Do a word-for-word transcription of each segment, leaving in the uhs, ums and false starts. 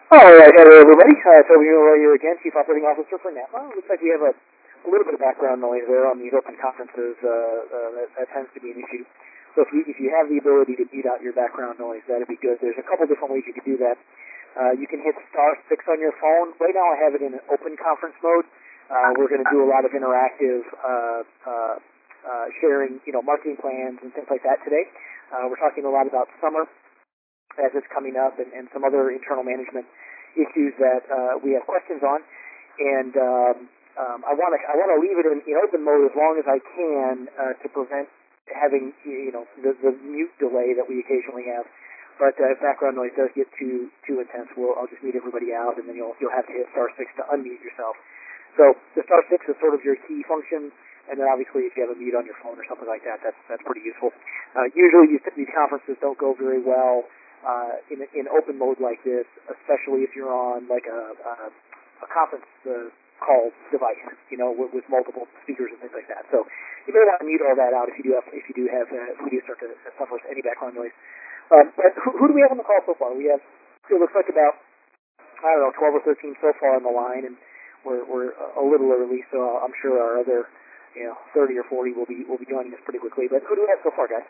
All right, hello everybody. Uh, Toby Miller here again, Chief Operating Officer for NAPA. Looks like we have a, a little bit of background noise there on these open conferences. Uh, uh, that, that tends to be an issue. So if you if you have the ability to mute out your background noise, that'd be good. There's a couple different ways you could do that. Uh, you can hit star six on your phone. Right now I have it in an open conference mode. Uh, we're going to do a lot of interactive uh, uh, uh, sharing, you know, marketing plans and things like that today. Uh, we're talking a lot about summer as it's coming up, and, and some other internal management issues that uh, we have questions on. And um, um, I want to I want to leave it in, in open mode as long as I can uh, to prevent having you know the, the mute delay that we occasionally have. But uh, if background noise does get too too intense, we'll, I'll just mute everybody out, and then you'll you'll have to hit star six to unmute yourself. So the star six is sort of your key function. And then obviously if you have a mute on your phone or something like that, that's that's pretty useful. Uh, usually these, these conferences don't go very well uh, in in open mode like this, especially if you're on like a a, a conference uh, call device, you know, with, with multiple speakers and things like that. So you may want to mute all that out if you do have if you do have uh, if we do start to suffer any background noise. Um, but who, who do we have on the call so far? We have it looks like about I don't know twelve or thirteen so far on the line, and we're we're a little early, so I'm sure our other you know, thirty or forty will be will be joining us pretty quickly. But who do we have so far, guys?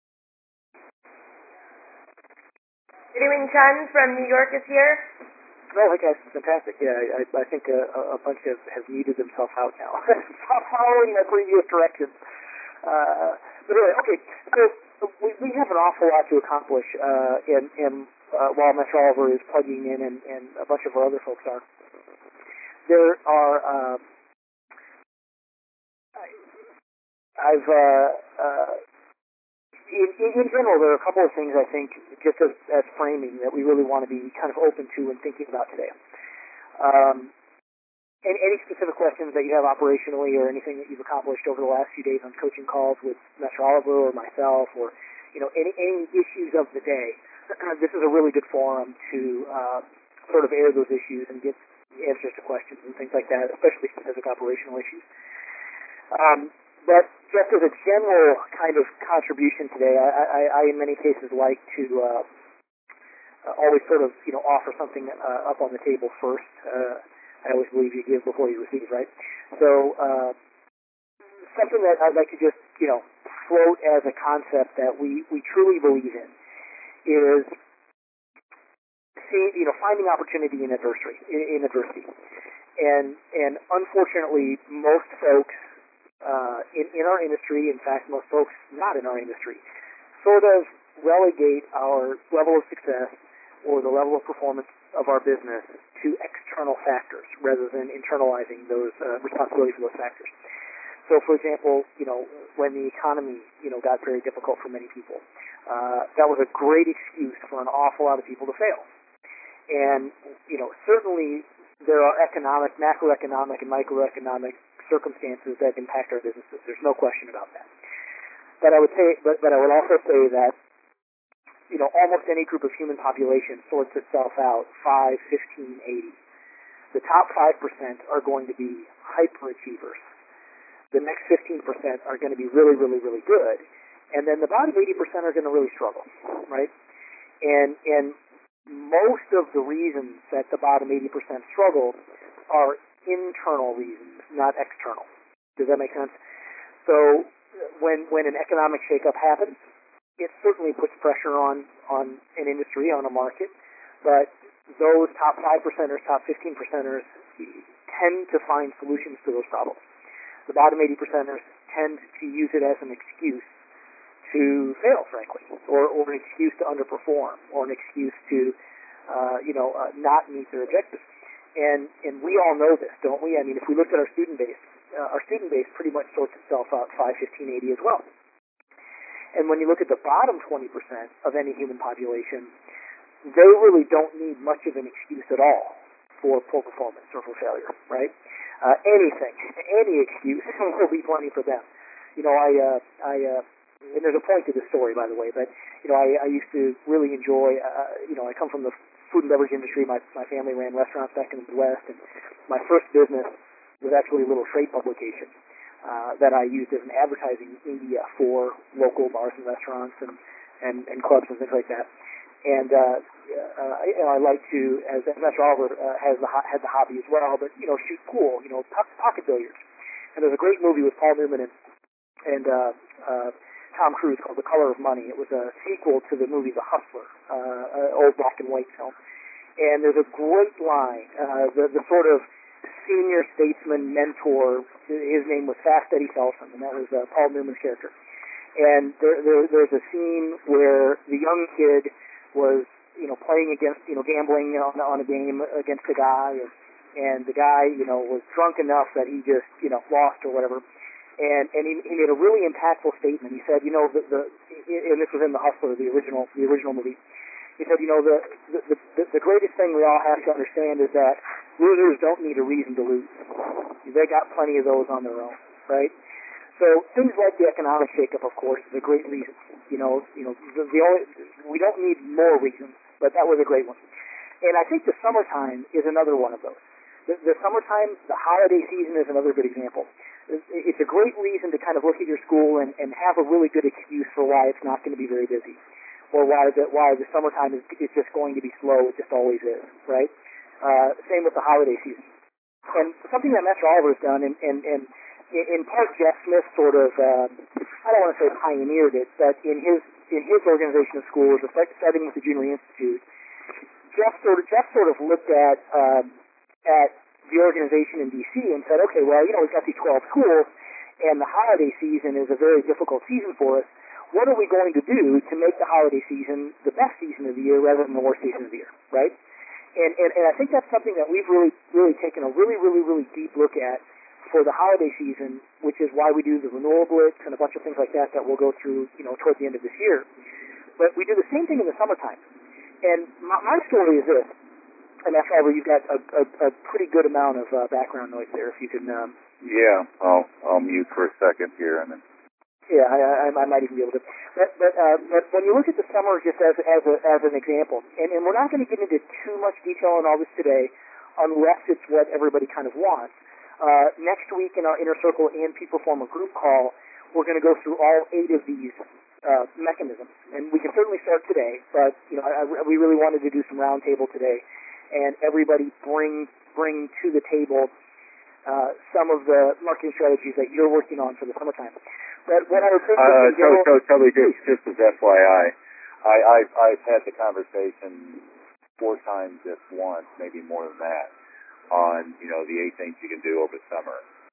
Ewing Chen from New York is here. Oh, hey guys, fantastic. Yeah, I, I think a, a bunch have, have muted themselves out now, following my previous directions. Uh, but anyway, okay, so we, we have an awful lot to accomplish, uh, and, and uh, while Mister Oliver is plugging in and, and a bunch of our other folks are, there are... Uh, I've, uh, uh, in, in general, there are a couple of things I think, just as, as framing, that we really want to be kind of open to and thinking about today. Um, any, any specific questions that you have operationally or anything that you've accomplished over the last few days on coaching calls with Mister Oliver or myself or, you know, any, any issues of the day, this is a really good forum to uh, sort of air those issues and get answers to questions and things like that, especially specific operational issues. Um, But just as a general kind of contribution today, I, I, I in many cases like to uh, always sort of, you know, offer something uh, up on the table first. Uh, I always believe you give before you receive, right? So uh, something that I'd like to just, you know, float as a concept that we, we truly believe in is, see, you know, finding opportunity in adversity. In, in adversity, and and unfortunately, most folks. Uh, in, in our industry, in fact, most folks not in our industry, sort of relegate our level of success or the level of performance of our business to external factors rather than internalizing those uh, responsibility for those factors. So, for example, you know, when the economy, you know, got very difficult for many people, uh, that was a great excuse for an awful lot of people to fail. And, you know, certainly there are economic, macroeconomic, and microeconomic circumstances that impact our businesses. There's no question about that. But I would say, but, but I would also say that, you know, almost any group of human population sorts itself out five, fifteen, eighty. The top five percent are going to be hyperachievers. The next fifteen percent are going to be really, really, really good. And then the bottom eighty percent are going to really struggle, right? And, and most of the reasons that the bottom eighty percent struggle are internal reasons, not external. Does that make sense? So when when an economic shakeup happens, it certainly puts pressure on, on an industry, on a market, but those top five percenters, top fifteen percenters tend to find solutions to those problems. The bottom eighty percenters tend to use it as an excuse to fail, frankly, or, or an excuse to underperform, or an excuse to, uh, you know, uh, not meet their objectives. And and we all know this, don't we? I mean, if we look at our student base, uh, our student base pretty much sorts itself out five, fifteen, eighty as well. And when you look at the bottom twenty percent of any human population, they really don't need much of an excuse at all for poor performance or for failure, right? Uh, anything, any excuse will be plenty for them. You know, I, uh, I, uh, and there's a point to this story, by the way, but, you know, I, I used to really enjoy, uh, you know, I come from the food and beverage industry. My my family ran restaurants back in the Midwest, and my first business was actually a little trade publication uh, that I used as an advertising media for local bars and restaurants and, and, and clubs and things like that. And uh, uh, you know, I like to, as Master Oliver uh, has the ho- had the hobby as well, but you know, shoot pool, you know, po- pocket billiards. And there's a great movie with Paul Newman and, and uh, uh, Tom Cruise called The Color of Money. It was a sequel to the movie The Hustler, uh, an old black and white film. And there's a great line, uh, the, the sort of senior statesman mentor, his name was Fast Eddie Felson, and that was uh, Paul Newman's character. And there, there, there's a scene where the young kid was, you know, playing against, you know, gambling on, on a game against a guy, and, and the guy, you know, was drunk enough that he just, you know, lost or whatever. And and he, he made a really impactful statement. He said, you know, the, the and this was in The Hustler, the original, the original movie. He said, you know, the, the the the greatest thing we all have to understand is that losers don't need a reason to lose. They got plenty of those on their own, right? So things like the economic shakeup, of course, is a great reason. You know, you know, the, the only we don't need more reasons, but that was a great one. And I think the summertime is another one of those. The, the summertime, the holiday season is another good example. It's a great reason to kind of look at your school and, and have a really good excuse for why it's not going to be very busy, or why the why the summertime is, is just going to be slow. It just always is, right? Uh, same with the holiday season. And something that Master Oliver has done, and, and, and in part Jeff Smith sort of, uh, I don't want to say pioneered it, but in his in his organization of schools, starting with the Junior Institute, Jeff sort of Jeff sort of looked at um, at the organization in D C and said, okay, well, you know, we've got these twelve schools, and the holiday season is a very difficult season for us. What are we going to do to make the holiday season the best season of the year rather than the worst season of the year, right? And, and, and I think that's something that we've really, really taken a really, really, really deep look at for the holiday season, which is why we do the renewal blitz and a bunch of things like that that we'll go through, you know, towards the end of this year. But we do the same thing in the summertime. And my, my story is this, and that's why you've got a, a, a pretty good amount of uh, background noise there. If you can, um, yeah, I'll I'll mute for a second here, and then. Yeah, I, I, I might even be able to. But but, uh, but when you look at the summer just as as a, as an example, and, and we're not going to get into too much detail on all this today, unless it's what everybody kind of wants. Uh, next week in our Inner Circle and Peak Performer group call, we're going to go through all eight of these uh, mechanisms, and we can certainly start today. But you know, I, I, we really wanted to do some roundtable today, and everybody bring bring to the table uh, some of the marketing strategies that you're working on for the summertime. But what I would say uh, so, so, totally just, just as F Y I, I, I've, I've had the conversation four times, if once, maybe more than that, on, you know, the eight things you can do over summer.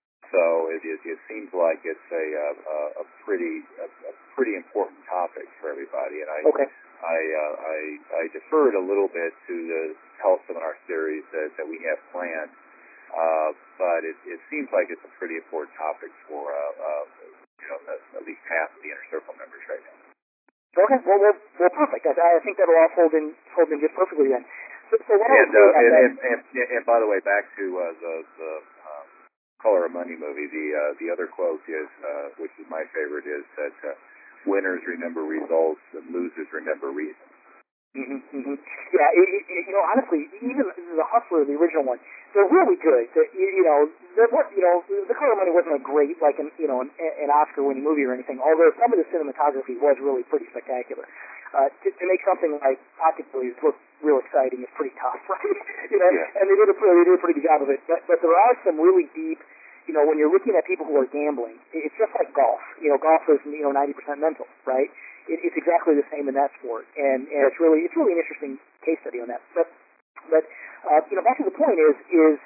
So it, it, it seems like it's a, a, a pretty a, a pretty important topic for everybody. And I okay. I, uh, I I deferred a little bit to the health seminar series that, that we have planned, uh, but it, it seems like it's a pretty important topic for uh, uh, you know at least half of the Inner Circle members right now. Okay, well, well, well perfect. I, I think that'll all fold in fold in just perfectly then. So, so what and, I would uh, and, that, and, and, and and by the way, back to uh, the the um, Color of Money movie. The uh, the other quote is, uh, which is my favorite, is that uh, winners remember results and losers remember reasons. Mm-hmm, mm-hmm. Yeah, it, it, you know, honestly, even the Hustler, the original one, they're really good. They, you, you know, they're what you know, The Color of Money wasn't a great like an you know an, an Oscar-winning movie or anything. Although some of the cinematography was really pretty spectacular. Uh, to, to make something like Pocket Billiards look real exciting is pretty tough, right? you know, yeah. and they did a they did a pretty good job of it. But but there are some really deep. You know, when you're looking at people who are gambling, it's just like golf. You know, golf is you know ninety percent mental, right? It, it's exactly the same in that sport, and, and it's really it's really an interesting case study on that. But but uh, you know, back to the point is is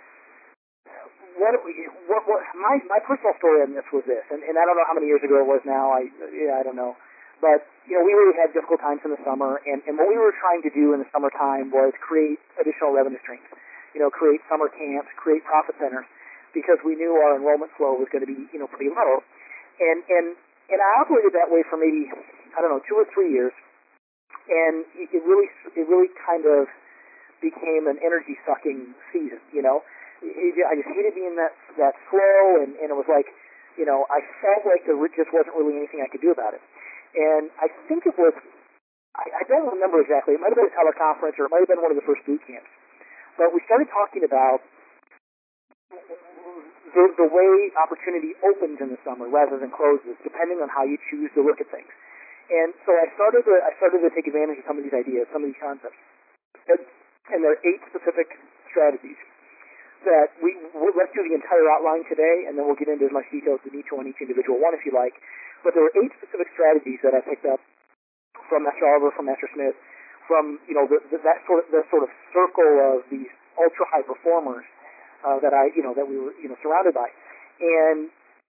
what what, what my my personal story on this was this, and, and I don't know how many years ago it was now. I yeah, I don't know, but you know, we really had difficult times in the summer, and, and what we were trying to do in the summertime was create additional revenue streams. You know, create summer camps, create profit centers, because we knew our enrollment flow was going to be, you know, pretty low. And and and I operated that way for maybe, I don't know, two or three years. And it really it really kind of became an energy sucking season, you know. It, I just hated being that that slow, and, and it was like, you know, I felt like there just wasn't really anything I could do about it. And I think it was, I, I don't remember exactly, it might have been a teleconference or it might have been one of the first boot camps. But we started talking about the, the way opportunity opens in the summer rather than closes, depending on how you choose to look at things. And so I started to I started to take advantage of some of these ideas, some of these concepts, and, and there are eight specific strategies that we we'll, let's do the entire outline today, and then we'll get into as much detail as we need to on each individual one, if you like. But there are eight specific strategies that I picked up from Master Oliver, from Master Smith, from you know the, the, that sort of the sort of circle of these ultra high performers uh, that I you know that we were you know surrounded by. And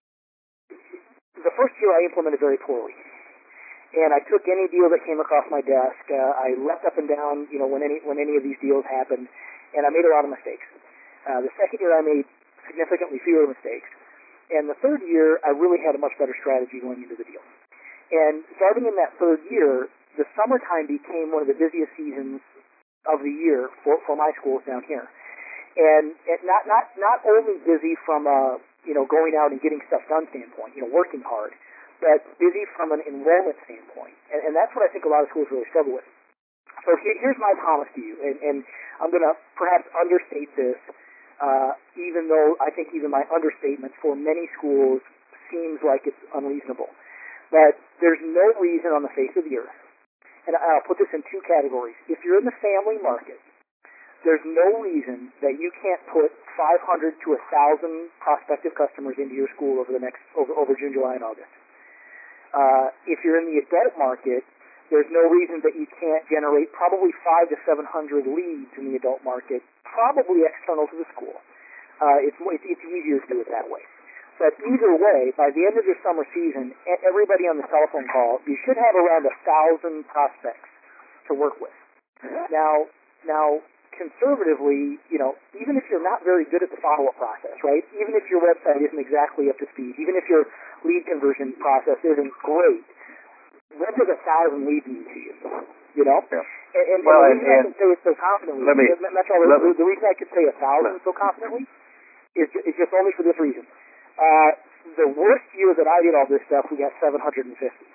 the first year I implemented very poorly. And I took any deal that came across my desk. Uh, I leapt up and down, you know, when any when any of these deals happened, and I made a lot of mistakes. Uh, the second year, I made significantly fewer mistakes, and the third year, I really had a much better strategy going into the deal. And starting in that third year, the summertime became one of the busiest seasons of the year for for my schools down here, and, and not not not only busy from a you know going out and getting stuff done standpoint, you know, working hard, but busy from an enrollment standpoint. And, and that's what I think a lot of schools really struggle with. So here, here's my promise to you, and, and I'm going to perhaps understate this, uh, even though I think even my understatement for many schools seems like it's unreasonable. But there's no reason on the face of the earth, and I'll put this in two categories. If you're in the family market, there's no reason that you can't put five hundred to one thousand prospective customers into your school over the next over, over June, July, and August. Uh, if you're in the adult market, there's no reason that you can't generate probably five to seven hundred leads in the adult market, probably external to the school. Uh, it's, it's it's easier to do it that way. But either way, by the end of your summer season, everybody on the telephone call, you should have around a thousand prospects to work with. Now, now. Conservatively, you know, even if you're not very good at the follow-up process, right? Even if your website isn't exactly up to speed, even if your lead conversion process isn't great, what does a thousand leads mean to you? You know? Yeah. And, and, well, and the reason and, I can say it so confidently, let me, that's all, let, the, the reason I can say a thousand so confidently is, is just only for this reason. Uh, the worst year that I did all this stuff, we got seven hundred fifty.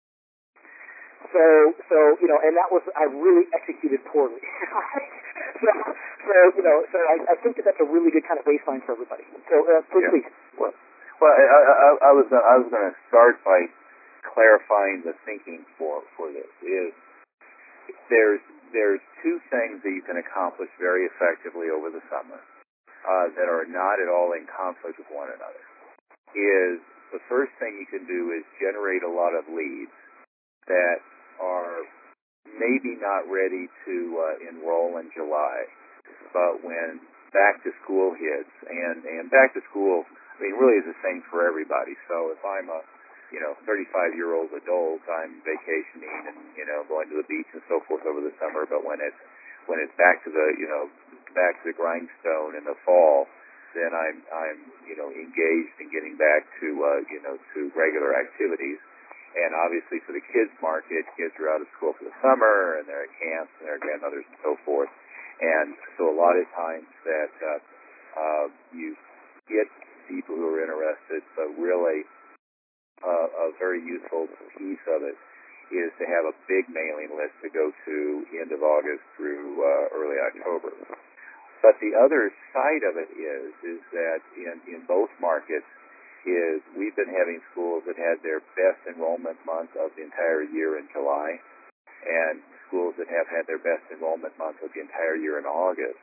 So, so you know, and that was, I really executed poorly. so, so, you know, so I, I think that that's a really good kind of baseline for everybody. So, uh, please, yeah. please. Well, well, I, I, I was, I was going to start by clarifying the thinking for for this. Is there's there's two things that you can accomplish very effectively over the summer uh, that are not at all in conflict with one another. Is the first thing you can do is generate a lot of leads that are maybe not ready to uh, enroll in July, but when back to school hits, and, and back to school, I mean, really is the same for everybody. So if I'm a, you know, thirty-five-year-old adult, I'm vacationing and, you know, going to the beach and so forth over the summer, but when it's, when it's back to the, you know, back to the grindstone in the fall, then I'm, I'm, you know, engaged in getting back to, uh, you know, to regular activities. And obviously for the kids market, kids are out of school for the summer, and they're at camps, and their grandmothers and so forth. And so a lot of times that uh, uh, you get people who are interested, but really uh, a very useful piece of it is to have a big mailing list to go to end of August through uh, early October. But the other side of it is, is that in, in both markets, is we've been having schools that had their best enrollment month of the entire year in July, and schools that have had their best enrollment month of the entire year in August.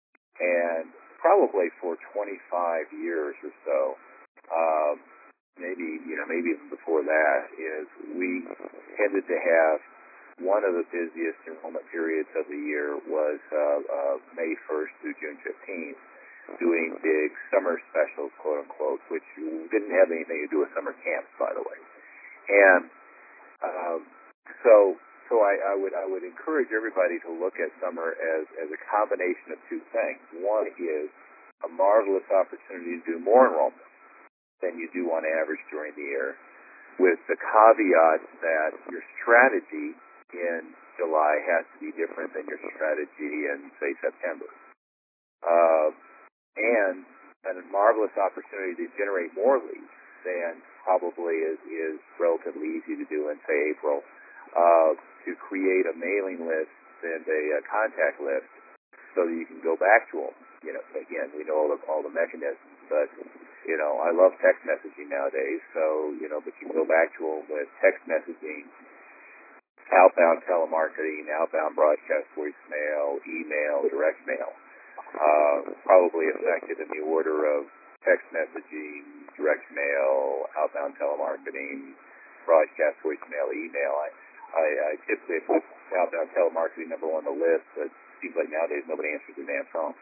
And probably for twenty-five years or so, uh, maybe, you know, maybe even before that, is we tended to have one of the busiest enrollment periods of the year was uh, uh, May first through June fifteenth. Doing big summer specials, quote unquote, which didn't have anything to do with summer camps, by the way. And um, so, so I, I would I would encourage everybody to look at summer as as a combination of two things. One is a marvelous opportunity to do more enrollment than you do on average during the year, with the caveat that your strategy in July has to be different than your strategy in, say, September. Uh, and a marvelous opportunity to generate more leads than probably is, is relatively easy to do in, say, April, uh, to create a mailing list and a, a contact list so that you can go back to them. You know, again, we know all the, all the mechanisms, but, you know, I love text messaging nowadays, so, you know, but you can go back to them with text messaging outbound telemarketing, outbound broadcast voicemail, email, direct mail. Uh, probably affected in the order of text messaging, direct mail, outbound telemarketing, broadcast voicemail, email. I, I, I typically put outbound telemarketing number one on the list, but it seems like nowadays nobody answers the damn phone.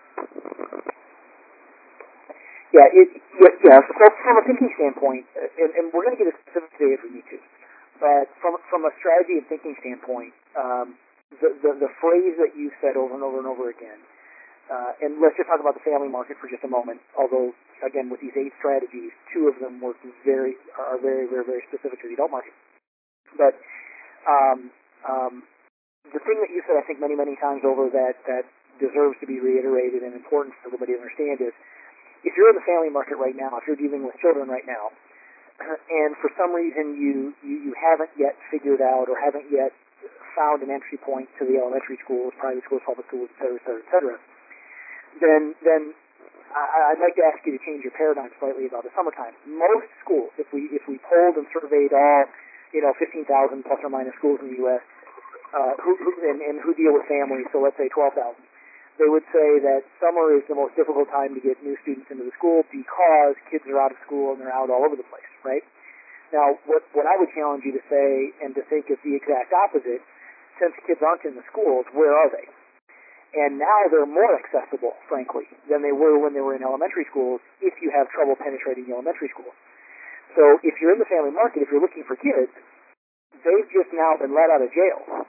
Yeah, it, yeah, yeah. So from a thinking standpoint, and, and we're going to get as specific today as we need to, but from from a strategy and thinking standpoint, um, the, the the phrase that you said over and over and over again, uh, and let's just talk about the family market for just a moment. Although, again, with these eight strategies, two of them work very are very very very specific to the adult market. But um, um, the thing that you said, I think many many times over that that deserves to be reiterated and important for everybody to understand is, if you're in the family market right now, if you're dealing with children right now, and for some reason you, you, you haven't yet figured out or haven't yet found an entry point to the elementary schools, private schools, public schools, et cetera, et cetera, et cetera, then, then I, I'd like to ask you to change your paradigm slightly about the summertime. Most schools, if we if we polled and surveyed all, you know, fifteen thousand plus or minus schools in the U S, uh, who, who, and, and who deal with families, so let's say twelve thousand, they would say that summer is the most difficult time to get new students into the school because kids are out of school and they're out all over the place, right? Now, what, what I would challenge you to say and to think is the exact opposite. Since kids aren't in the schools, where are they? And now they're more accessible, frankly, than they were when they were in elementary schools if you have trouble penetrating the elementary schools. So if you're in the family market, if you're looking for kids, they've just now been let out of jail.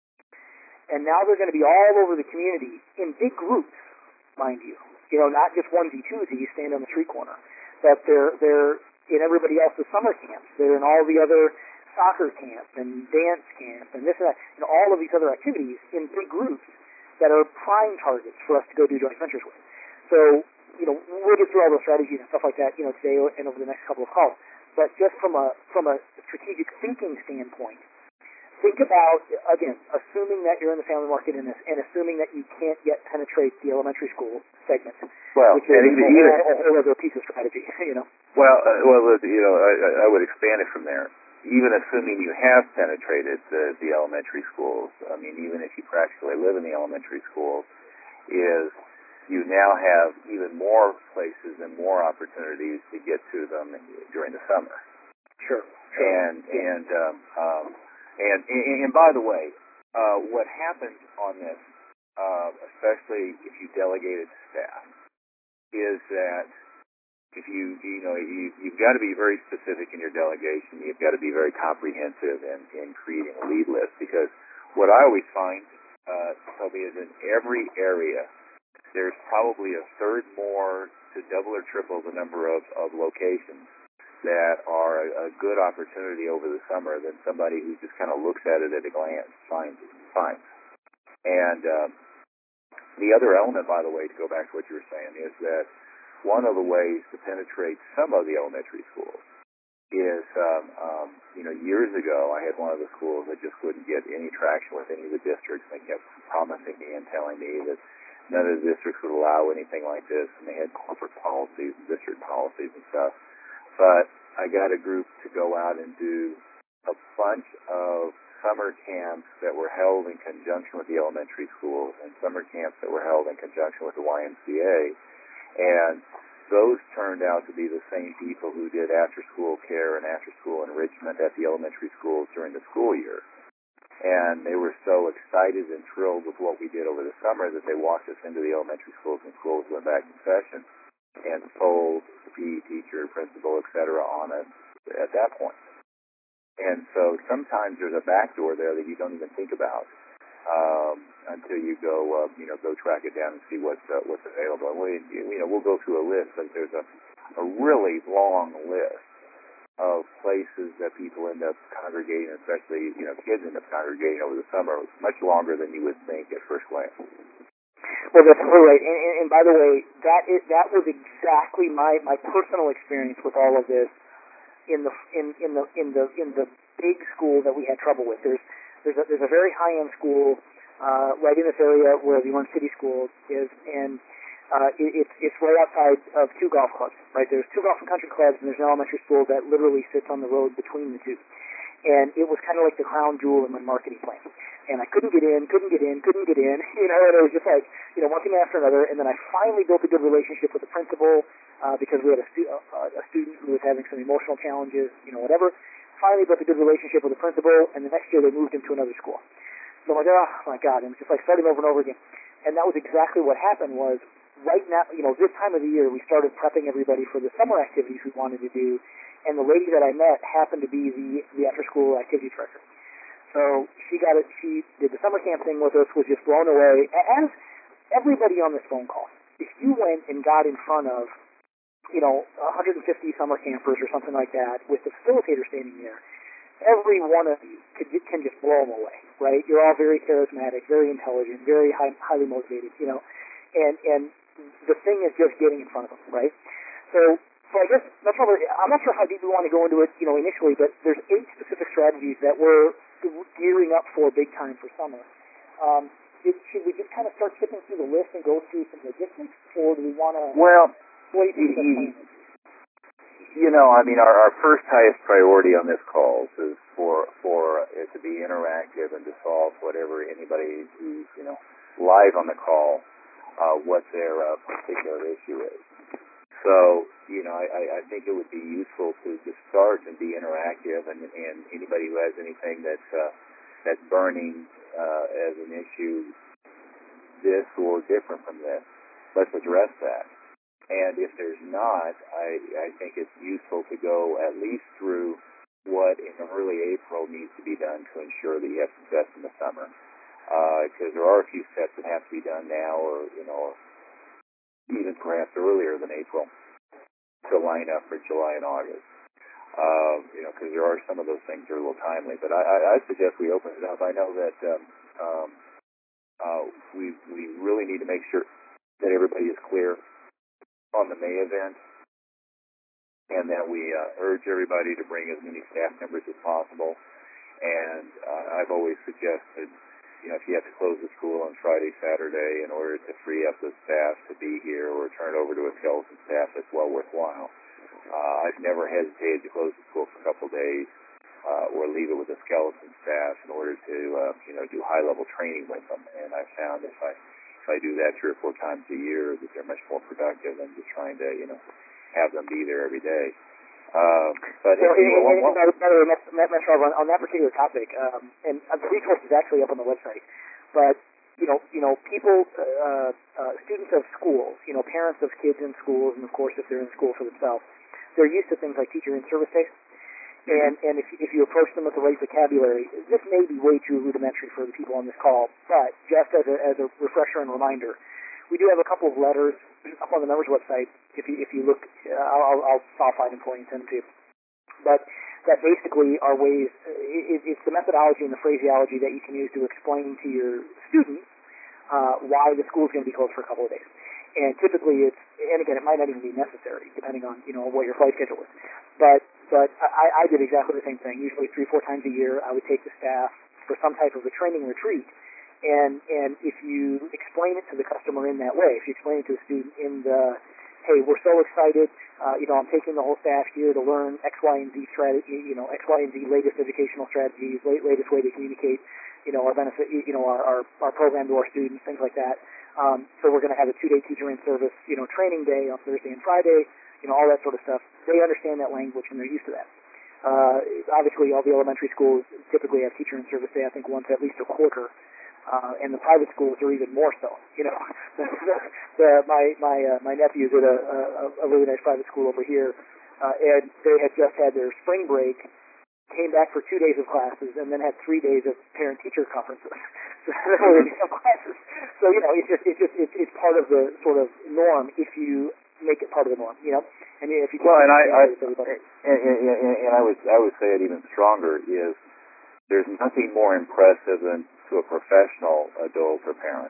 And now they're going to be all over the community in big groups, mind you. You know, not just onesie-twosie, stand on the street corner. But they're they're in everybody else's summer camps. They're in all the other soccer camps and dance camps and this and that, and all of these other activities in big groups that are prime targets for us to go do joint ventures with. So, you know, we'll get through all those strategies and stuff like that, you know, today and over the next couple of calls. But just from a from a strategic thinking standpoint, think about, again, assuming that you're in the family market in this, and assuming that you can't yet penetrate the elementary school segment, well, which is and a, even, a, a whole other piece of strategy, you know. Well, uh, well, uh, you know, I, I would expand it from there. Even assuming you have penetrated the, the elementary schools, I mean, even if you practically live in the elementary schools, is you now have even more places and more opportunities to get to them during the summer. Sure. sure. And yeah. and um, um, And, and, and by the way, uh, what happens on this, uh, especially if you delegate it to staff, is that if you, you know, you, you've got to be very specific in your delegation. You've got to be very comprehensive in, in creating a lead list, because what I always find, uh, Toby, is in every area, there's probably a third more to double or triple the number of, of locations that are a, a good opportunity over the summer than somebody who just kind of looks at it at a glance finds. finds. And um, the other element, by the way, to go back to what you were saying, is that one of the ways to penetrate some of the elementary schools is, um, um, you know, years ago I had one of the schools that just couldn't get any traction with any of the districts. They kept promising me and telling me that none of the districts would allow anything like this, and they had corporate policies and district policies and stuff. But I got a group to go out and do a bunch of summer camps that were held in conjunction with the elementary schools and summer camps that were held in conjunction with the Y M C A. And those turned out to be the same people who did after-school care and after-school enrichment at the elementary schools during the school year. And they were so excited and thrilled with what we did over the summer that they walked us into the elementary schools, and schools went back in session and told the P E teacher, principal, et cetera, on it at that point. And so sometimes there's a backdoor there that you don't even think about um, until you go, uh, you know, go track it down and see what's uh, what's available. And we, you know, we'll go through a list, but there's a, a really long list of places that people end up congregating, especially, you know, kids end up congregating over the summer. It's much longer than you would think at first glance. Well, that's absolutely right. And, and, and by the way, that is that was exactly my, my personal experience with all of this in the in, in the in the in the big school that we had trouble with. There's there's a, there's a very high end school uh, right in this area where the Orange City School is, and uh, it, it's it's right outside of two golf clubs. Right, there's two golf and country clubs, and there's an elementary school that literally sits on the road between the two. and it was kind of like the crown jewel in my marketing plan. And I couldn't get in, couldn't get in, couldn't get in, you know, and it was just like, you know, one thing after another. And then I finally built a good relationship with the principal uh, because we had a, stu- uh, a student who was having some emotional challenges, you know, whatever. Finally built a good relationship with the principal, and the next year they moved him to another school. So I'm like, oh my God, and it's just like starting over and over again. And that was exactly what happened was right now, you know, this time of the year we started prepping everybody for the summer activities we wanted to do, and the lady that I met happened to be the, the after-school activity director. So she got it. She did the summer camp thing with us, was just blown away. As everybody on this phone call, if you went and got in front of, you know, one hundred fifty summer campers or something like that with the facilitator standing there, every one of you could, can just blow them away, right? You're all very charismatic, very intelligent, very high, highly motivated, you know, and and the thing is just getting in front of them, right? So, so I guess that's probably, I'm not sure how deep we want to go into it, you know, initially, but there's eight specific strategies that we're gearing up for big time for summer. Um, it, should we just kind of start chipping through the list and go through some logistics, or do we want to? Well, what do you think? You know, I mean, our, our first highest priority on this call is for for it to be interactive and to solve whatever anybody who's, you know, live on the call, uh, what their uh, particular issue is. So, you know, I, I think it would be useful to just start and be interactive, and, and anybody who has anything that's uh, that's burning uh, as an issue, this or different from this, let's address that. And if there's not, I, I think it's useful to go at least through what in early April needs to be done to ensure that you have success in the summer. Because uh, there are a few steps that have to be done now, or, you know, even perhaps earlier than April, to line up for July and August. Uh, you know, because there are some of those things that are a little timely. But I, I, I suggest we open it up. I know that um, um, uh, we we really need to make sure that everybody is clear on the May event, and that we uh, urge everybody to bring as many staff members as possible. And uh, I've always suggested, you know, if you have to close the school on Friday, Saturday in order to free up the staff to be here or turn it over to a skeleton staff, that's well worthwhile. Uh, I've never hesitated to close the school for a couple of days uh, or leave it with a skeleton staff in order to, uh, you know, do high-level training with them. And I've found if I if I do that three or four times a year, that they're much more productive than just trying to, you know, have them be there every day. Um, but so, if, you know, and, and, and, by the way, Metro, on, on that particular topic, um, and uh, the resource is actually up on the website, but you know, you know, people, uh, uh, students of schools, you know, parents of kids in schools, and of course, if they're in school for themselves, they're used to things like teacher in service days. And and if if you approach them with the right vocabulary, this may be way too rudimentary for the people on this call, but just as a as a refresher and reminder, we do have a couple of letters up on the members website. If you if you look, uh, I'll I'll I'll find them for you and send them to you. But that basically are ways. It, it's the methodology and the phraseology that you can use to explain to your students uh, why the school is going to be closed for a couple of days. And typically it's, and again, it might not even be necessary depending on, you know, what your flight schedule is. But, but I, I did exactly the same thing. Usually three, four times a year, I would take the staff for some type of a training retreat. And, and if you explain it to the customer in that way, if you explain it to a student in the, hey, we're so excited, uh, you know, I'm taking the whole staff here to learn X, Y, and Z strategy, you know, X, Y, and Z latest educational strategies, late, latest way to communicate, you know, our benefit, you know, our, our, our program to our students, things like that. Um, so we're going to have a two-day teacher in service, you know, training day on Thursday and Friday, you know, all that sort of stuff. They understand that language and they're used to that. Uh, obviously, all the elementary schools typically have teacher in service day, I think, once at least a quarter. Uh, and the private schools are even more so. You know, the, the, my my uh, my nephew's at a, a, a really nice private school over here, uh, and they had just had their spring break, came back for two days of classes, and then had three days of parent-teacher conferences. So classes. So you know, it's just it's just it's, it's part of the sort of norm if you make it part of the norm. You know, and if you well, and I, I and, and, and I would I would say it even stronger is there's nothing more impressive than to a professional adult or parent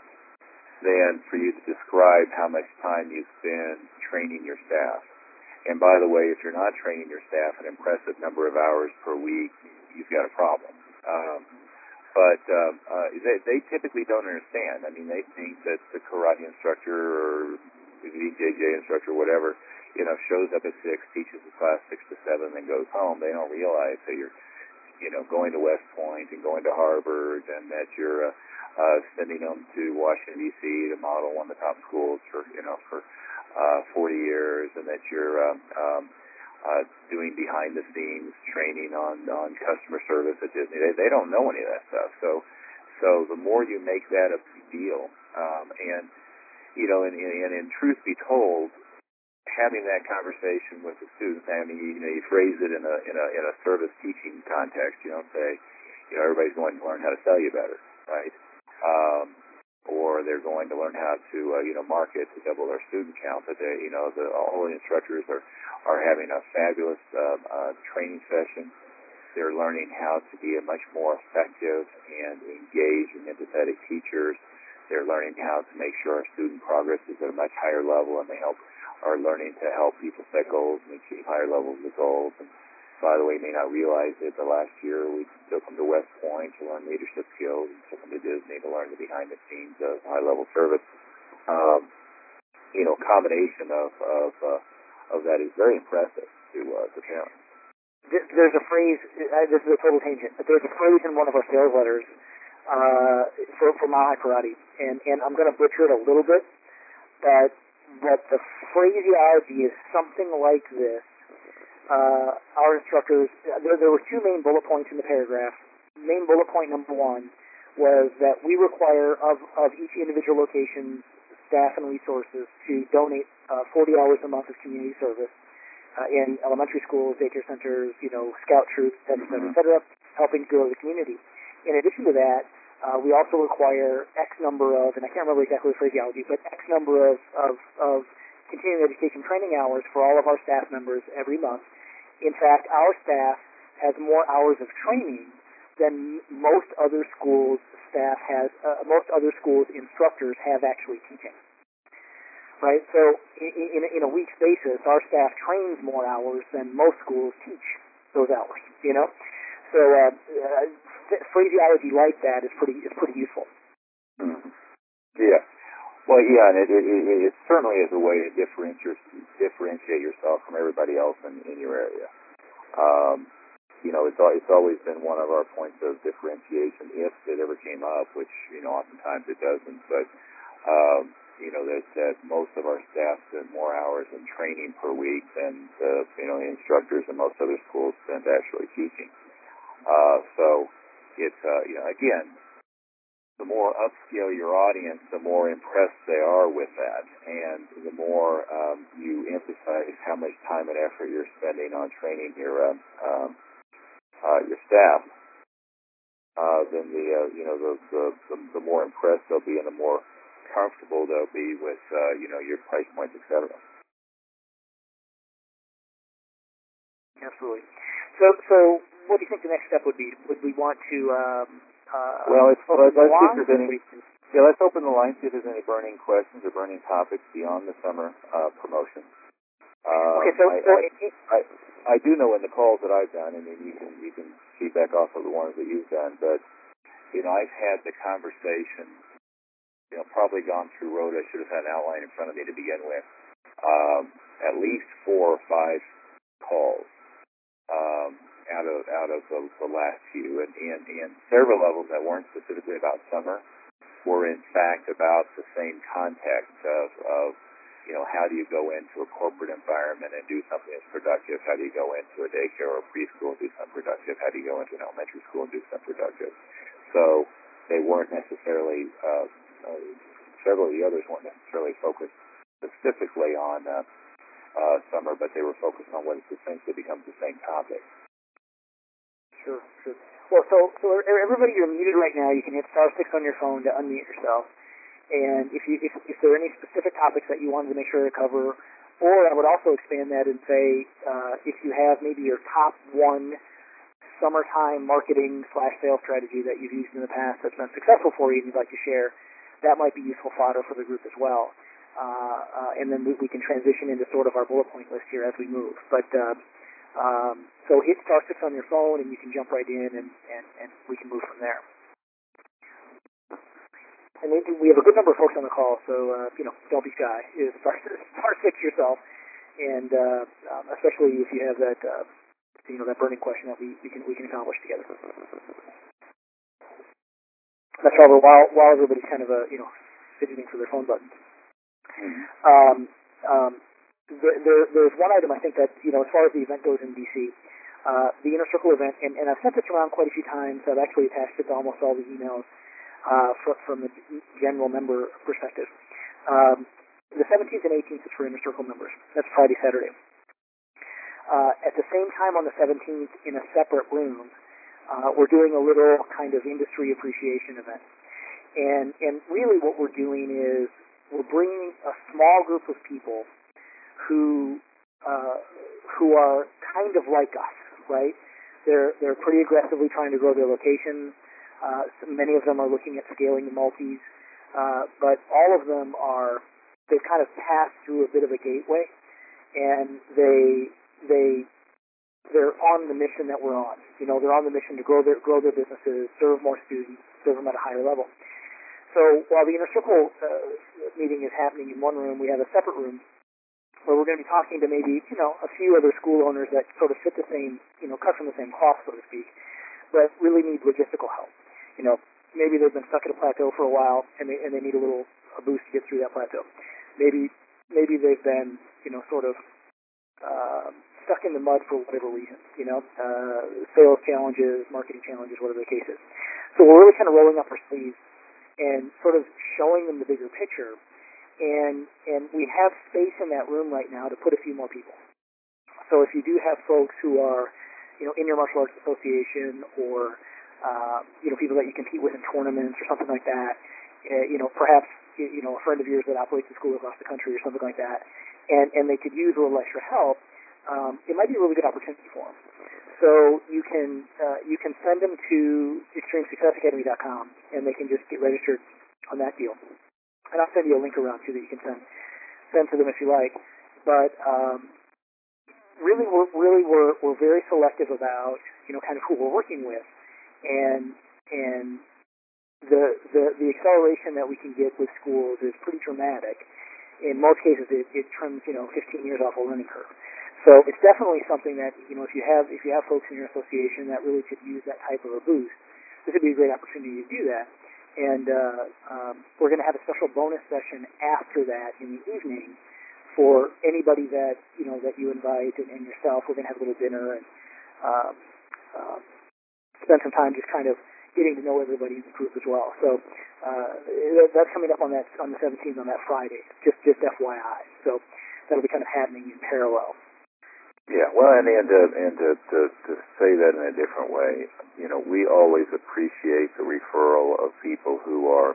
than for you to describe how much time you spend training your staff. And by the way, if you're not training your staff an impressive number of hours per week, you've got a problem. Um, but um, uh, they, they typically don't understand. I mean, they think that the karate instructor or the V J J instructor, whatever, you know, shows up at six, teaches the class six to seven, then goes home. They don't realize that you're you know, going to West Point and going to Harvard, and that you're uh, uh, sending them to Washington D C to model one of the top schools for you know for uh, forty years, and that you're um, um, uh, doing behind the scenes training on on customer service at Disney. They they don't know any of that stuff. So so the more you make that a big deal, um, and you know, and, and, and in truth be told, having that conversation with the students, I mean, you, you know, you phrase it in a in a in a service teaching context. You don't say, you know, everybody's going to learn how to sell you better, right? Um, or they're going to learn how to, uh, you know, market to double their student count. But they, you know, the, all the instructors are are having a fabulous uh, uh, training session. They're learning how to be a much more effective and engaged and empathetic teachers. They're learning how to make sure our student progress is at a much higher level, and they help are learning to help people set goals and achieve higher levels of goals. And by the way, may not realize it, the last year we took them to West Point to learn leadership skills, and took them to Disney to learn the behind the scenes of high level service. Um, you know, combination of of uh, of that is very impressive to uh, to parents. There's a phrase. Uh, this is a total tangent, but there's a phrase in one of our sales letters uh, for for Mile High Karate, and and I'm going to butcher it a little bit, but but the phraseology is something like this. Uh, our instructors, there, there were two main bullet points in the paragraph. Main bullet point number one was that we require of of each individual location's staff and resources to donate uh, forty hours a month of community service. Uh, in elementary schools, daycare centers, you know, scout troops, et cetera, et cetera, helping to grow the community. In addition to that, uh, we also require X number of, and I can't remember exactly the phraseology, but X number of, of, of continuing education training hours for all of our staff members every month. In fact, our staff has more hours of training than most other schools' staff has, uh, most other schools' instructors have actually teaching. Right, so in, in, in a week's basis, our staff trains more hours than most schools teach those hours. You know, so uh, uh, phraseology like that is pretty is pretty useful. Mm-hmm. Yeah, well, yeah, and it, it, it, it certainly is a way to differentiate differentiate yourself from everybody else in, in your area. Um, you know, it's it's always been one of our points of differentiation, if it ever came up, which you know oftentimes it doesn't, but. Um, you know, that, that most of our staff spend more hours in training per week than the, you know, the instructors in most other schools spend actually teaching. Uh, so it's, uh, you know, again, the more upscale your audience, the more impressed they are with that, and the more um, you emphasize how much time and effort you're spending on training your, uh, um, uh, your staff, uh, then the, uh, you know, the, the, the, the more impressed they'll be and the more comfortable they'll be with, uh, you know, your price points, et cetera. Absolutely. So, so what do you think the next step would be? Would we want to? Um, uh, well, it's, let's see if there's any. We, yeah, let's open the line. See if there's any burning questions or burning topics beyond the summer uh, promotion. Uh, okay. So, I, so I, it, I, I do know in the calls that I've done, and then you can you can feedback off of the ones that you've done, but you know, I've had the conversation. You know, probably gone through road. I should have had an outline in front of me to begin with. Um, at least four or five calls um, out of out of the, the last few, and, and, and several levels that weren't specifically about summer were in fact about the same context of, of you know, how do you go into a corporate environment and do something that's productive? How do you go into a daycare or preschool and do something productive? How do you go into an elementary school and do something productive? So they weren't necessarily. Uh, Uh, several of the others weren't necessarily focused specifically on uh, uh, summer, but they were focused on what essentially becomes the same topic. Sure, sure. Well, so, so everybody, you're muted right now. You can hit star six on your phone to unmute yourself. And if you if, if there are any specific topics that you wanted to make sure to cover, or I would also expand that and say uh, if you have maybe your top one summertime marketing slash sales strategy that you've used in the past that's been successful for you and you'd like to share, that might be useful fodder for the group as well. Uh, uh, and then we, we can transition into sort of our bullet point list here as we move. But uh, um, so hit star six on your phone and you can jump right in and, and, and we can move from there. And we have a good number of folks on the call, so uh, you know, don't be shy. Is star, star six yourself, and uh, um, especially if you have that uh, you know, that burning question that we, we can we can accomplish together. That's however while while everybody's kind of uh, you know fidgeting for their phone buttons. Um, um, there, there, there's one item I think that you know as far as the event goes in D C, uh, the Inner Circle event, and, and I've sent this around quite a few times. I've actually attached it to almost all the emails uh, from, from the general member perspective. Um, the seventeenth and eighteenth is for Inner Circle members. That's Friday, Saturday. Uh, at the same time on the seventeenth, in a separate room, uh, we're doing a little kind of industry appreciation event. And and really what we're doing is we're bringing a small group of people who uh, who are kind of like us, right? They're they're pretty aggressively trying to grow their locations. Uh, so many of them are looking at scaling the multis, uh, but all of them are they've kind of passed through a bit of a gateway, and they they they're on the mission that we're on. You know, they're on the mission to grow their grow their businesses, serve more students, serve them at a higher level. So while the Inner Circle uh, meeting is happening in one room, we have a separate room where we're going to be talking to maybe, you know, a few other school owners that sort of fit the same, you know, cut from the same cloth, so to speak, but really need logistical help. You know, maybe they've been stuck at a plateau for a while and they and they need a little a boost to get through that plateau. Maybe maybe they've been, you know, sort of uh, stuck in the mud for whatever reason, you know, uh, sales challenges, marketing challenges, whatever the case is. So we're really kind of rolling up our sleeves and sort of showing them the bigger picture. And and we have space in that room right now to put a few more people. So if you do have folks who are, you know, in your martial arts association or, uh, you know, people that you compete with in tournaments or something like that, uh, you know, perhaps, you know, a friend of yours that operates a school across the country or something like that, and, and they could use a little extra help, um, it might be a really good opportunity for them. So you can uh, you can send them to extreme success academy dot com, and they can just get registered on that deal. And I'll send you a link around too that you can send send to them if you like. But um, really, we're really we're we're very selective about you know kind of who we're working with, and and the the the acceleration that we can get with schools is pretty dramatic. In most cases, it, it trims you know fifteen years off a learning curve. So it's definitely something that, you know, if you have if you have folks in your association that really could use that type of a boost, this would be a great opportunity to do that. And uh, um, we're going to have a special bonus session after that in the evening for anybody that, you know, that you invite and, and yourself. We're going to have a little dinner and um, uh, spend some time just kind of getting to know everybody in the group as well. So uh, that's coming up on that on the seventeenth on that Friday, just just F Y I. So that'll be kind of happening in parallel. Yeah, well, and and, to, and to, to, to say that in a different way, you know, we always appreciate the referral of people who are,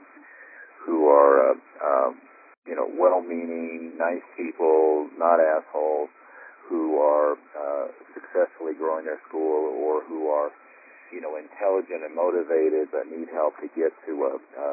who are, uh, um, you know, well-meaning, nice people, not assholes, who are uh, successfully growing their school, or who are, you know, intelligent and motivated but need help to get to a, a,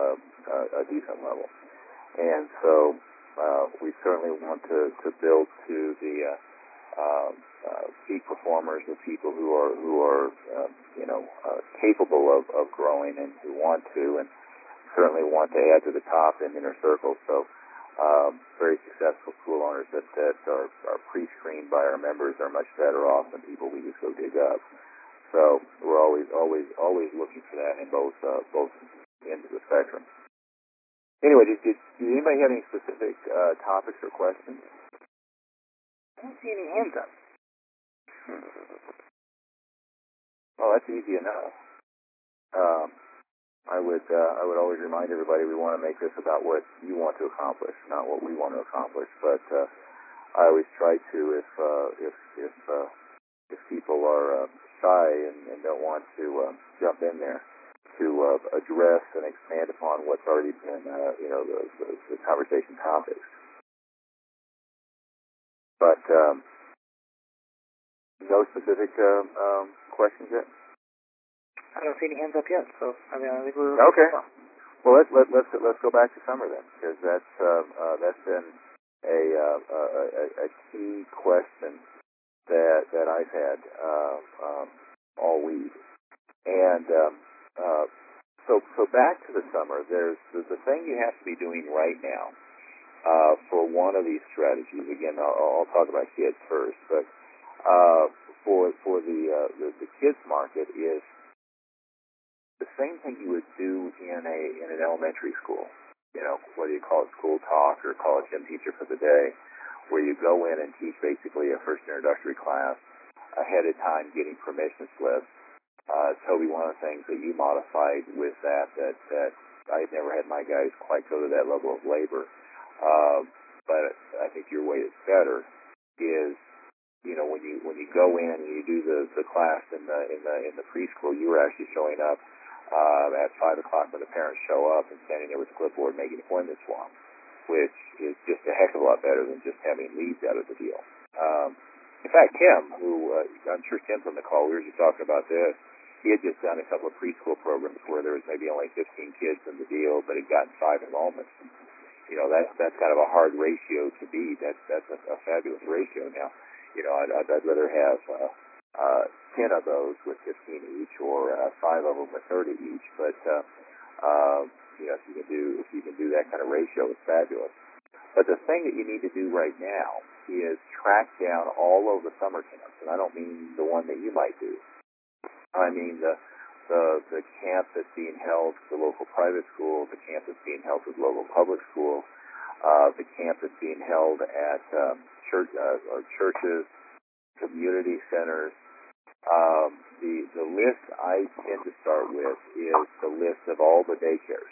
a, a decent level. And so uh, we certainly want to, to build to the uh, Uh, uh, peak performers, the people who are who are uh, you know uh, capable of, of growing and who want to, and certainly want to add to the top in Inner Circle. So, um, very successful school owners that that are, are pre-screened by our members are much better off than people we just go dig up. So we're always always always looking for that in both uh, both ends of the spectrum. Anyway, did, did, did anybody have any specific uh, topics or questions? I don't see any hands up. Oh, that's easy enough. Um, I would uh, I would always remind everybody we want to make this about what you want to accomplish, not what we want to accomplish. But uh, I always try to, if uh, if if uh, if people are uh, shy and, and don't want to uh, jump in there, to uh, address and expand upon what's already been uh, you know the, the, the conversation topics. But um, no specific uh, um, questions yet? I don't see any hands up yet, so I mean I think we're okay. Well, let's let, let's let's go back to summer then, because that's uh, uh, that's been a, uh, a a key question that that I've had uh, um, all week, and um, uh, so so back to the summer. There's the, the thing you have to be doing right now uh, for one of these strategies. Again, I'll, I'll talk about kids first, but uh, for for the, uh, the the kids market is the same thing you would do in a in an elementary school. You know, whether you call it school talk or call it gym teacher for the day, where you go in and teach basically a first introductory class ahead of time, getting permission slips. Uh, Toby, one of the things that you modified with that that that I had never had my guys quite go to that level of labor, uh, but I think your way is better. Is you know when you when you go in and you do the the class in the in the in the preschool, you were actually showing up uh, at five o'clock when the parents show up and standing there with a clipboard making appointments for them, which is just a heck of a lot better than just having leads out of the deal. Um, in fact, Tim, who uh, I'm sure Tim's on the call, we were just talking about this. He had just done a couple of preschool programs where there was maybe only fifteen kids in the deal, but had gotten five enrollments. You know, that's that's kind of a hard ratio to beat. That's that's a, a fabulous ratio. Now, you know, I'd, I'd, I'd rather have uh, uh, ten of those with fifteen each, or uh, five of them with thirty each. But uh, uh, you know, if you can do if you can do that kind of ratio, it's fabulous. But the thing that you need to do right now is track down all of the summer camps, and I don't mean the one that you might do. I mean the the the camp that's being held at the local private school, the camp that's being held at the local public school, uh, the camp that's being held at um, church uh, or churches, community centers. Um, the the list I tend to start with is the list of all the daycares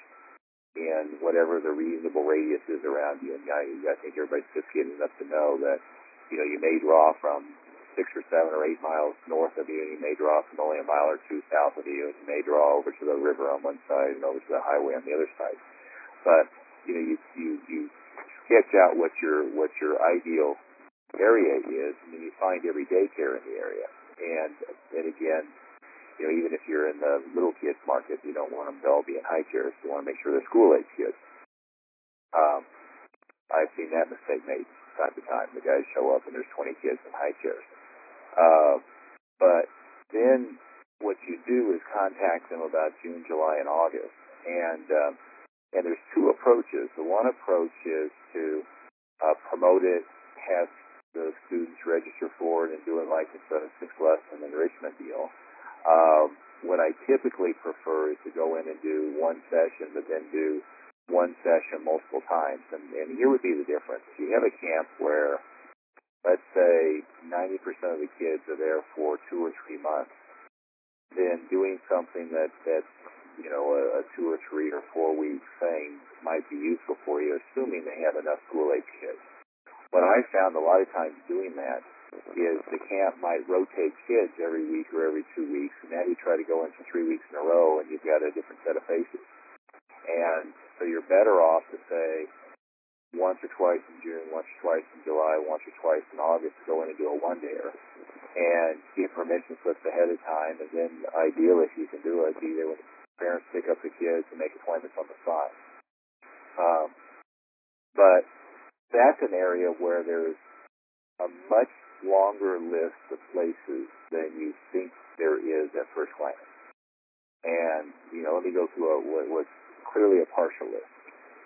in whatever the reasonable radius is around you. And I, I think everybody's sophisticated enough to know that you know you may draw from six or seven or eight miles north of you, and you may draw from only a mile or two south of you, and you may draw over to the river on one side and over to the highway on the other side. But you know, you you, you sketch out what your what your ideal area is, and then you find every daycare in the area. And and again, you know, even if you're in the little kids market, you don't want them to all be in high chairs. You want to make sure they're school age kids. Um, I've seen that mistake made from time to time. The guys show up and there's twenty kids in high chairs. Uh, but then what you do is contact them about June, July, and August. And um, and there's two approaches. The one approach is to uh, promote it, have the students register for it, and do it like it's a six-lesson enrichment deal. Um, what I typically prefer is to go in and do one session, but then do one session multiple times. And, and here would be the difference. You have a camp where, let's say, ninety percent of the kids are there for two or three months. Then doing something that that's, you know, a, a two or three or four week thing might be useful for you, assuming they have enough school-age kids. What I found a lot of times doing that is the camp might rotate kids every week or every two weeks, and now you try to go in for three weeks in a row, and you've got a different set of faces. And so you're better off to say, once or twice in June, once or twice in July, once or twice in August, go in and do a one-dayer and get permission slips ahead of time. And then ideally, if you can do it, be there when parents pick up the kids and make appointments on the side. Um, but that's an area where there's a much longer list of places than you think there is at first glance. And, you know, let me go through a, what, what's clearly a partial list.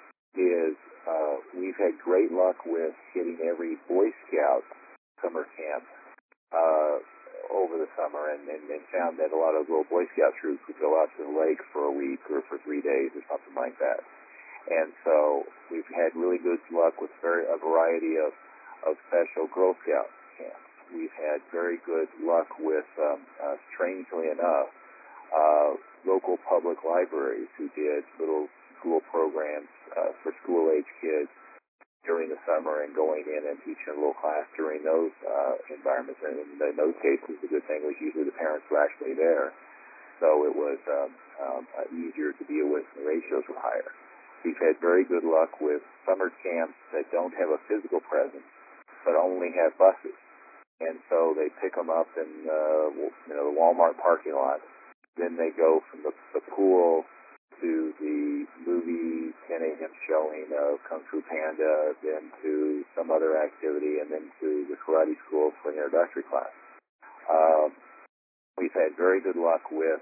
Is uh, we've had great luck with hitting every Boy Scout summer camp uh, over the summer, and, and, and found that a lot of little Boy Scout troops would go out to the lake for a week or for three days or something like that. And so we've had really good luck with very, a variety of, of special Girl Scout camps. We've had very good luck with, um, uh, strangely enough, uh, local public libraries who did little school programs uh, for school-age kids during the summer and going in and teaching a little class during those uh, environments. And in those cases, the good thing was usually the parents were actually there, so it was um, um, uh, easier to deal with, and the ratios were higher. We've had very good luck with summer camps that don't have a physical presence, but only have buses. And so they pick them up in uh, you know, the Walmart parking lot. Then they go from the, the pool to the movie ten a.m. showing of Kung Fu Panda, then to some other activity, and then to the karate school for an introductory class. Um, we've had very good luck with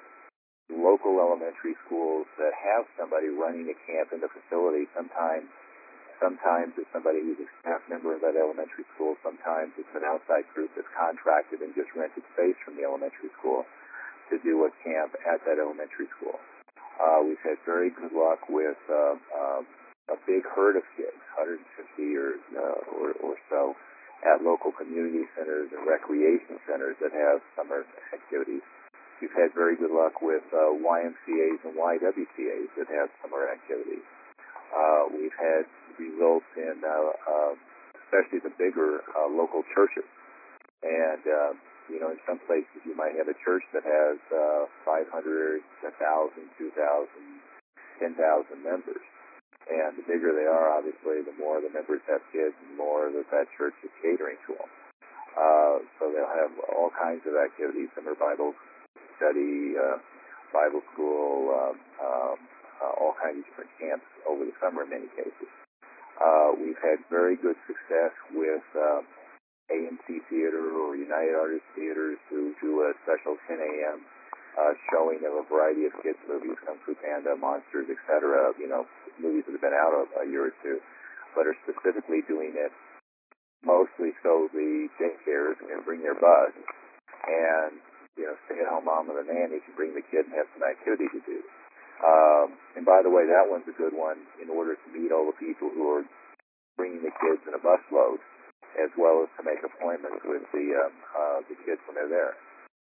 local elementary schools that have somebody running a camp in the facility. Sometimes sometimes it's somebody who's a staff member of that elementary school. Sometimes it's an outside group that's contracted and just rented space from the elementary school to do a camp at that elementary school. Uh, we've had very good luck with uh, uh, a big herd of kids, one hundred fifty or, uh, or, or so, at local community centers and recreation centers that have summer activities. We've had very good luck with uh, Y M C As and Y W C As that have summer activities. Uh, we've had results in, uh, uh, especially the bigger uh, local churches. And, uh, you know, in some places you might have a church that has uh, five hundred, one thousand, two thousand, ten thousand members. And the bigger they are, obviously, the more the members have kids, the more that that church is catering to them. Uh, so they'll have all kinds of activities, summer Bible study, uh, Bible school, um, um, uh, all kinds of different camps over the summer in many cases. Uh, we've had very good success with uh, A M C Theater or United Artists Theaters who do a special ten a.m. Uh, showing of a variety of kids' movies, Kung Fu Panda, Monsters, et cetera. You know, movies that have been out a, a year or two, but are specifically doing it mostly so the daycares can bring their bus and, you know, stay-at-home mom or the nanny can bring the kid and have some activity to do. Um, and by the way, that one's a good one in order to meet all the people who are bringing the kids in a busload, as well as to make appointments with the um, uh, the kids when they're there.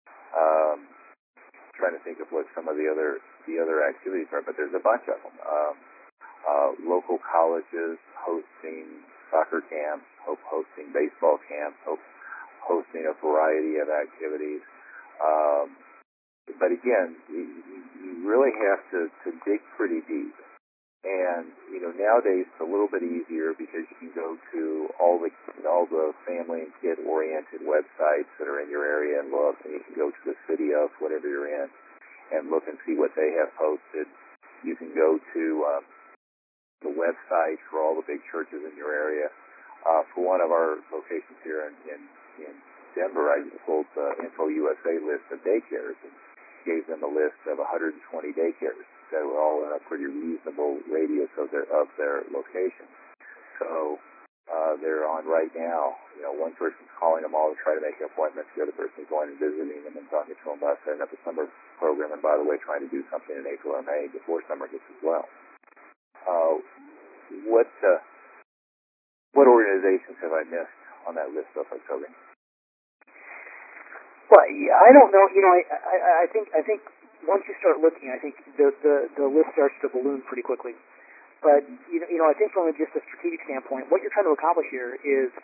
Um, trying to think of what some of the other the other activities are, but there's a bunch of them. Um, uh, local colleges hosting soccer camps, hosting baseball camps, hosting a variety of activities. Um, but again, you, you really have to, to dig pretty deep. And, you know, nowadays it's a little bit easier because you can go to all the all the family and kid-oriented websites that are in your area and look, and you can go to the city of whatever you're in and look and see what they have posted. You can go to um, the website for all the big churches in your area. Uh, for one of our locations here in, in, in Denver, I just pulled the Info U S A list of daycares and gave them a list of one hundred twenty daycares that were all in a pretty reasonable radius of their of their location. So uh, they're on right now. You know, one person's calling them all to try to make appointments. The other person's going and visiting them and talking to them about setting up a summer program. And by the way, trying to do something in April or May before summer hits as well. Uh, what uh, what organizations have I missed on that list so far, Toby? Well, yeah, I don't know. You know, I, I, I think I think once you start looking, I think the, the the list starts to balloon pretty quickly. But you know, you know, I think from just a strategic standpoint, what you're trying to accomplish here is,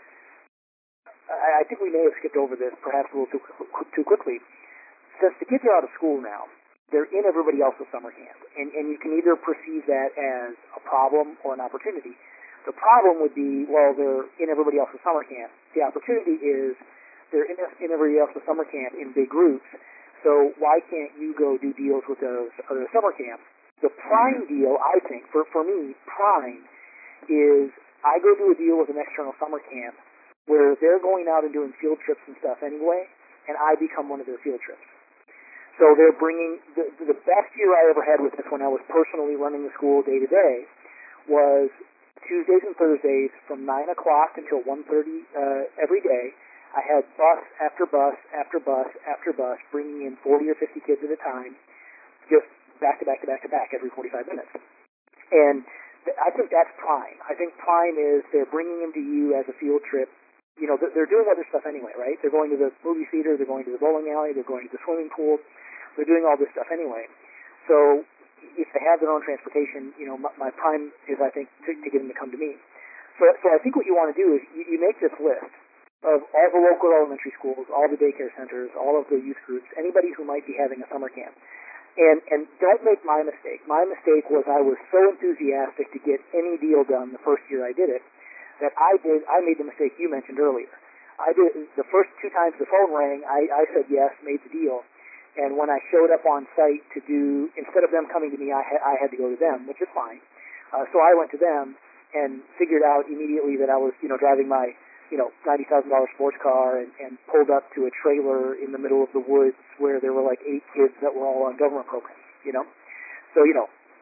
I, I think we may have skipped over this perhaps a little too too quickly. Since the kids are out of school now, they're in everybody else's summer camp, and and you can either perceive that as a problem or an opportunity. The problem would be, well, they're in everybody else's summer camp. The opportunity is they're in, in everybody else's summer camp in big groups, so why can't you go do deals with those other summer camps? The prime deal, I think, for, for me, prime, is I go do a deal with an external summer camp where they're going out and doing field trips and stuff anyway, and I become one of their field trips. So they're bringing, the, the best year I ever had with this when I was personally running the school day to day was Tuesdays and Thursdays from nine o'clock until one thirty uh, every day. I had bus after bus after bus after bus bringing in forty or fifty kids at a time, just back to back to back to back every forty-five minutes. And th- I think that's prime. I think prime is they're bringing them to you as a field trip. You know, they're, they're doing other stuff anyway, right? They're going to the movie theater, they're going to the bowling alley, they're going to the swimming pool. They're doing all this stuff anyway. So if they have their own transportation, you know, my, my prime is, I think, to, to get them to come to me. So, so I think what you want to do is you, you make this list of all the local elementary schools, all the daycare centers, all of the youth groups, anybody who might be having a summer camp. And, and don't make my mistake. My mistake was I was so enthusiastic to get any deal done the first year I did it that I did. I made the mistake you mentioned earlier. I did the first two times the phone rang. I, I said yes, made the deal. And when I showed up on site to do, instead of them coming to me, I, ha- I had to go to them, which is fine. Uh, so I went to them and figured out immediately that I was, you know, driving my, you know, ninety thousand dollars sports car and, and pulled up to a trailer in the middle of the woods where there were like eight kids that were all on government programs, you know. So, you know,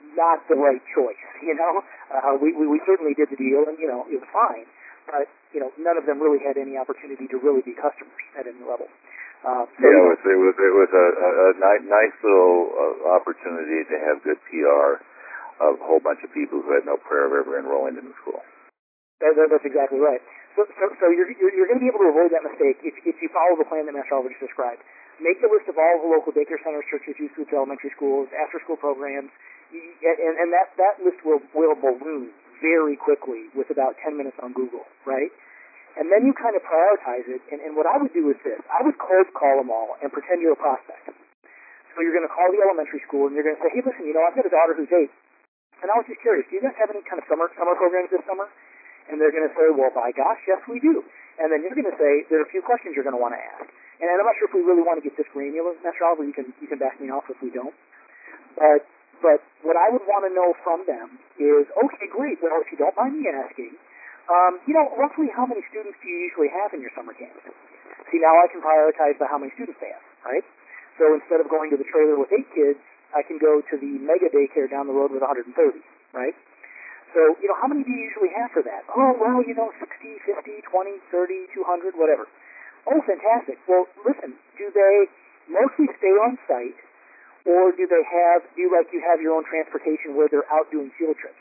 not the right choice. You know, uh, we, we we certainly did the deal, and you know it was fine, but you know none of them really had any opportunity to really be customers at any level. Uh, so, yeah, you it know, was it was it was a, a, a nice, nice little uh, opportunity to have good P R of a whole bunch of people who had no prayer of ever enrolling in the school. That, that, that's exactly right. So, so, so you're, you're, you're going to be able to avoid that mistake if, if you follow the plan that Master Albert just described. Make a list of all the local daycare centers, churches, youth groups, elementary schools, after-school programs, and, and that, that list will, will balloon very quickly with about ten minutes on Google, right? And then you kind of prioritize it, and, and what I would do is this. I would cold call them all and pretend you're a prospect. So you're going to call the elementary school, and you're going to say, hey, listen, you know, I've got a daughter who's eight, and I was just curious, do you guys have any kind of summer summer programs this summer? And they're going to say, well, by gosh, yes, we do. And then you're going to say, there are a few questions you're going to want to ask. And I'm not sure if we really want to get this granular, Master Albert. You can, you can back me off if we don't. But, but what I would want to know from them is, okay, great. Well, if you don't mind me asking, um, you know, roughly how many students do you usually have in your summer camps? See, now I can prioritize by how many students they have, right? So instead of going to the trailer with eight kids, I can go to the mega daycare down the road with one hundred thirty, right? So, you know, how many do you usually have for that? Oh, well, you know, sixty, fifty, twenty, thirty, two hundred, whatever. Oh, fantastic. Well, listen, do they mostly stay on site, or do they have, do you like you have your own transportation where they're out doing field trips?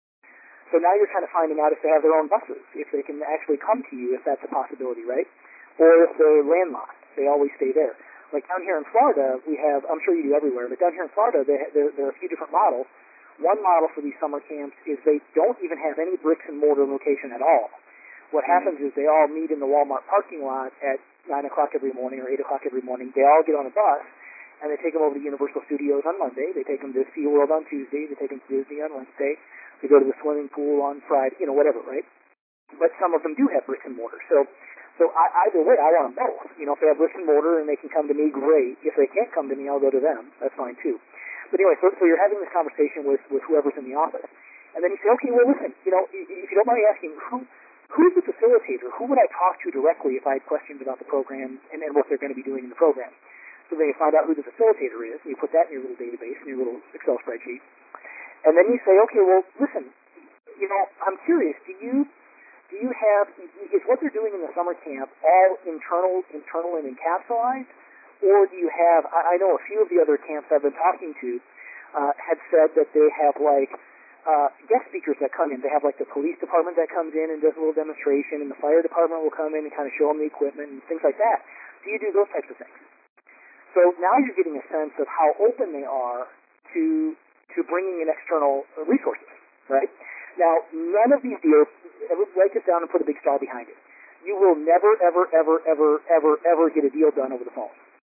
So now you're kind of finding out if they have their own buses, if they can actually come to you, if that's a possibility, right? Or if they're landlocked, they always stay there. Like down here in Florida, we have, I'm sure you do everywhere, but down here in Florida, they, there, there are a few different models. One model for these summer camps is they don't even have any bricks and mortar location at all. What happens is they all meet in the Walmart parking lot at nine o'clock every morning or eight o'clock every morning. They all get on a bus, and they take them over to Universal Studios on Monday. They take them to SeaWorld on Tuesday. They take them to Disney on Wednesday. They go to the swimming pool on Friday, you know, whatever, right? But some of them do have bricks and mortar. So so I, either way, I want them both. You know, if they have bricks and mortar and they can come to me, great. If they can't come to me, I'll go to them. That's fine, too. But anyway, so, so you're having this conversation with, with whoever's in the office. And then you say, okay, well, listen, you know, if you don't mind me asking, who who's the facilitator? Who would I talk to directly if I had questions about the program and, and what they're going to be doing in the program? So then you find out who the facilitator is, and you put that in your little database, in your little Excel spreadsheet. And then you say, okay, well, listen, you know, I'm curious, do you do you have, is what they're doing in the summer camp all internal, internal and encapsulated? Or do you have, I, I know a few of the other camps I've been talking to uh, had said that they have like uh, guest speakers that come in. They have like the police department that comes in and does a little demonstration, and the fire department will come in and kind of show them the equipment and things like that. Do you do those types of things? So now you're getting a sense of how open they are to to bringing in external resources, right? Now, none of these deals, write this down and put a big star behind it. You will never, ever, ever, ever, ever, ever get a deal done over the phone.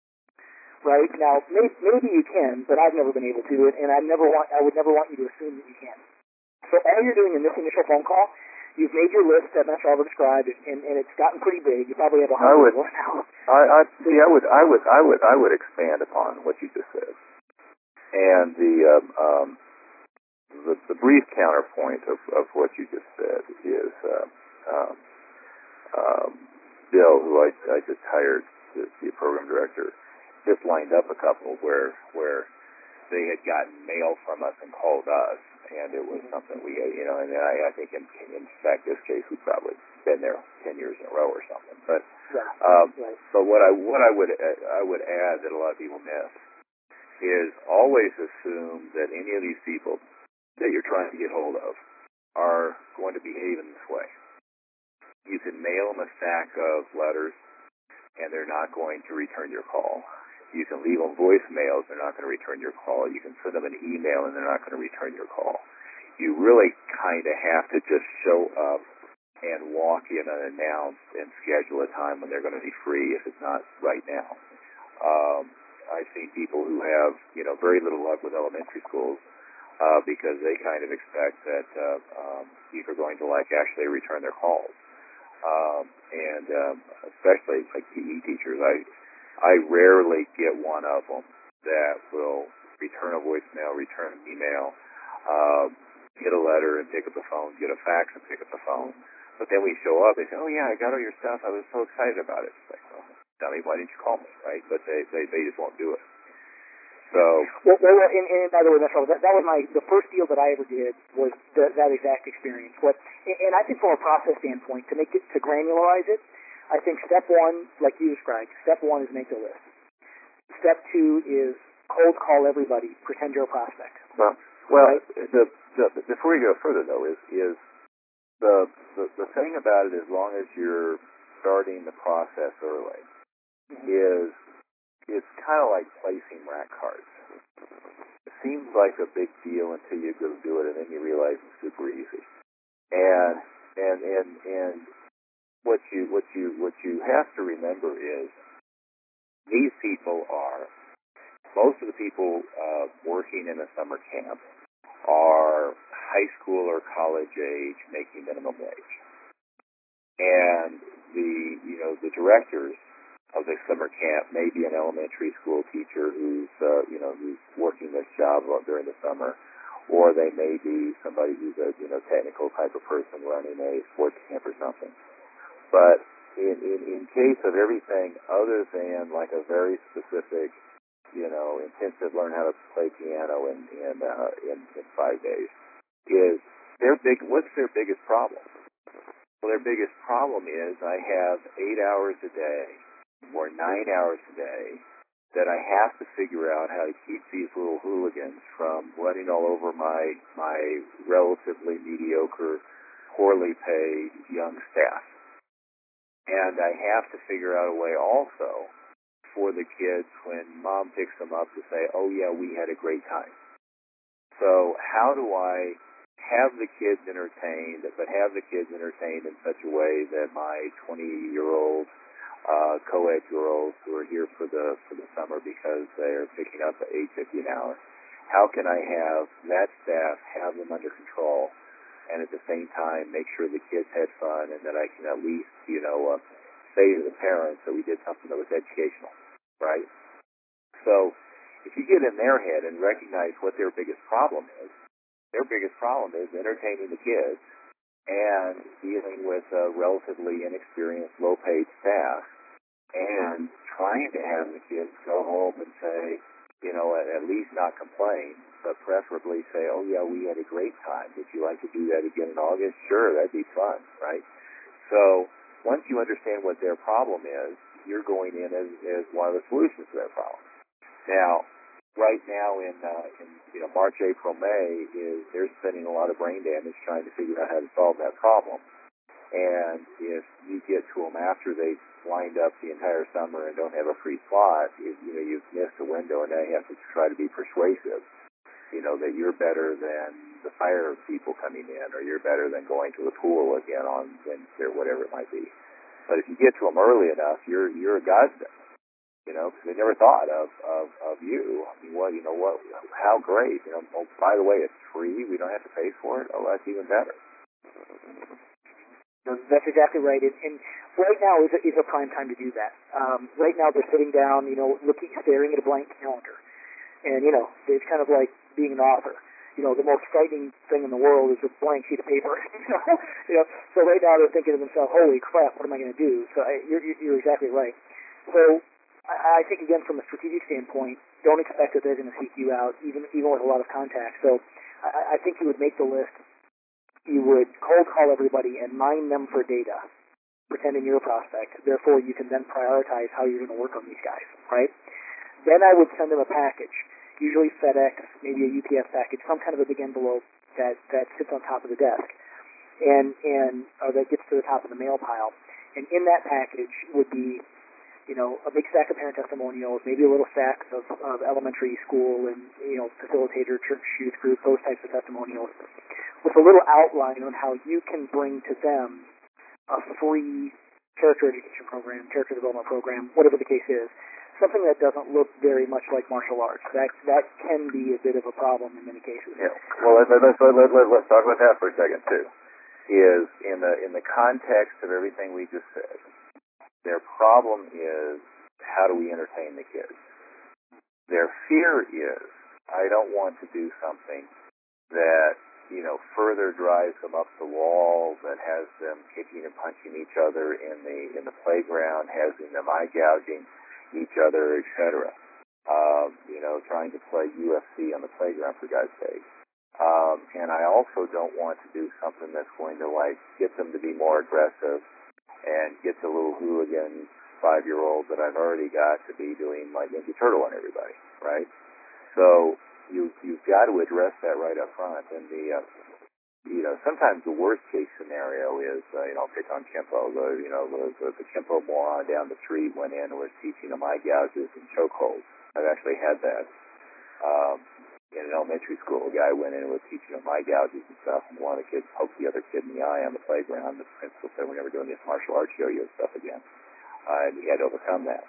Right? Now, maybe, maybe you can, but I've never been able to, and I never want, I would never want you to assume that you can. So all you're doing in this initial phone call, you've made your list that Master Albert described, and, and it's gotten pretty big. You probably have a hundred now. I, I, see, I would, I would, I would, I would expand upon what you just said, and the um, um, the, the brief counterpoint of, of what you just said is uh, um, um, Bill, who I, I just hired to be a program director, just lined up a couple where where they had gotten mail from us and called us, and it was something we, you know, and I, I think in, in fact this case we've probably been there ten years in a row or something. But um, right. but what I what I would I would add that a lot of people miss is always assume that any of these people that you're trying to get hold of are going to behave in this way. You can mail them a stack of letters, and they're not going to return your call. You can leave them voicemails, they're not going to return your call. You can send them an email, and they're not going to return your call. You really kind of have to just show up and walk in unannounced and schedule a time when they're going to be free if it's not right now. Um, I've seen people who have, you know, very little luck with elementary schools uh, because they kind of expect that uh, um, people are going to, like, actually return their calls. Um, and um, especially, like, P E teachers, I I rarely get one of them that will return a voicemail, return an email, uh, get a letter and pick up the phone, get a fax and pick up the phone. But then we show up, they say, oh, yeah, I got all your stuff. I was so excited about it. It's like, well, dummy, why didn't you call me, right? But they, they, they just won't do it. So, well, well and, and by the way, that's all. That, that was my the first deal that I ever did was the, that exact experience. What, and I think from a process standpoint, to make it to granularize it, I think step one, like you described, step one is make the list. Step two is cold call everybody, pretend you're a prospect. Well, well, right? the, the before you go further though, is is the, the the thing about it, as long as you're starting the process early, mm-hmm. is it's kind of like placing rack cards. It seems like a big deal until you go do it, and then you realize it's super easy. And and and and what you what you what you have to remember is these people are most of the people uh, working in a summer camp are high school or college age, making minimum wage, and the you know the directors of the summer camp may be an elementary school teacher who's uh, you know who's working this job during the summer, or they may be somebody who's a you know technical type of person running a sports camp or something. But in, in, in case of everything other than like a very specific, you know, intensive learn how to play piano in in, uh, in in five days, is their big. What's their biggest problem? Well, their biggest problem is I have eight hours a day or nine hours a day that I have to figure out how to keep these little hooligans from running all over my my relatively mediocre, poorly paid young staff. And I have to figure out a way also for the kids when mom picks them up to say, oh yeah, we had a great time. So how do I have the kids entertained, but have the kids entertained in such a way that my twenty-year-old uh, co-ed girls who are here for the for the summer because they're picking up at eight fifty an hour, how can I have that staff have them under control, and at the same time make sure the kids had fun, and that I can at least, you know, uh, say to the parents that we did something that was educational, right? So if you get in their head and recognize what their biggest problem is, their biggest problem is entertaining the kids and dealing with a relatively inexperienced, low-paid staff, and trying to have the kids go home and say, you know, at, at least not complain, but preferably say, oh yeah, we had a great time. Would you like to do that again in August? Sure, that'd be fun, right? So once you understand what their problem is, you're going in as, as one of the solutions to their problem. Now, right now in, uh, in you know March, April, May, is they're spending a lot of brain damage trying to figure out how to solve that problem. And if you get to them after they've lined up the entire summer and don't have a free slot, you, you know, you've missed a window, and now you have to try to be persuasive, you know, that you're better than the fire people coming in, or you're better than going to the pool again on Wednesday, or whatever it might be. But if you get to them early enough, you're you're a godsend, you know, because they never thought of, of, of you. I mean, well, you know what, how great, you know, oh, by the way, it's free, we don't have to pay for it, oh, that's even better. That's exactly right. And, and right now is a, is a prime time to do that. Um, right now they're sitting down, you know, looking, staring at a blank calendar. And, you know, it's kind of like being an author. You know, the most frightening thing in the world is a blank sheet of paper. you, know? you know, so right now they're thinking to themselves, holy crap, what am I going to do? So I, you're, you're exactly right. So I, I think, again, from a strategic standpoint, don't expect that they're going to seek you out, even even with a lot of contacts. So I, I think you would make the list. You would cold call everybody and mine them for data, pretending you're a prospect. Therefore, you can then prioritize how you're going to work on these guys, right? Then I would send them a package, usually FedEx, maybe a U P S package, some kind of a big envelope that, that sits on top of the desk, and and or that gets to the top of the mail pile. And in that package would be, you know, a big stack of parent testimonials, maybe a little stack of, of elementary school and, you know, facilitator, church, youth group, those types of testimonials, with a little outline on how you can bring to them a free character education program, character development program, whatever the case is, something that doesn't look very much like martial arts. That that can be a bit of a problem in many cases. Yeah. Well, let, let, let, let, let, let's talk about that for a second too. Is in the in the context of everything we just said, their problem is how do we entertain the kids? Their fear is I don't want to do something that, you know, further drives them up the wall, that has them kicking and punching each other in the in the playground, has them eye gouging each other, et cetera. Um, you know, trying to play U F C on the playground, for God's sake. Um, and I also don't want to do something that's going to, like, get them to be more aggressive and get the little hooligan five-year-old that I've already got to be doing, like, Ninja Turtle on everybody, right? So you, you've got to address that right up front. And the, uh, you know, sometimes the worst-case scenario is, uh, you know, I'll pick on Kempo. The, you know, the, the, the Kempo moron down the street went in and was teaching them eye gouges and chokeholds. I've actually had that. Um, in an elementary school, a guy went in and was teaching them eye gouges and stuff, and one of the kids poked the other kid in the eye on the playground. The principal said, we're never doing this martial arts yo-yo stuff again. Uh, and he had to overcome that.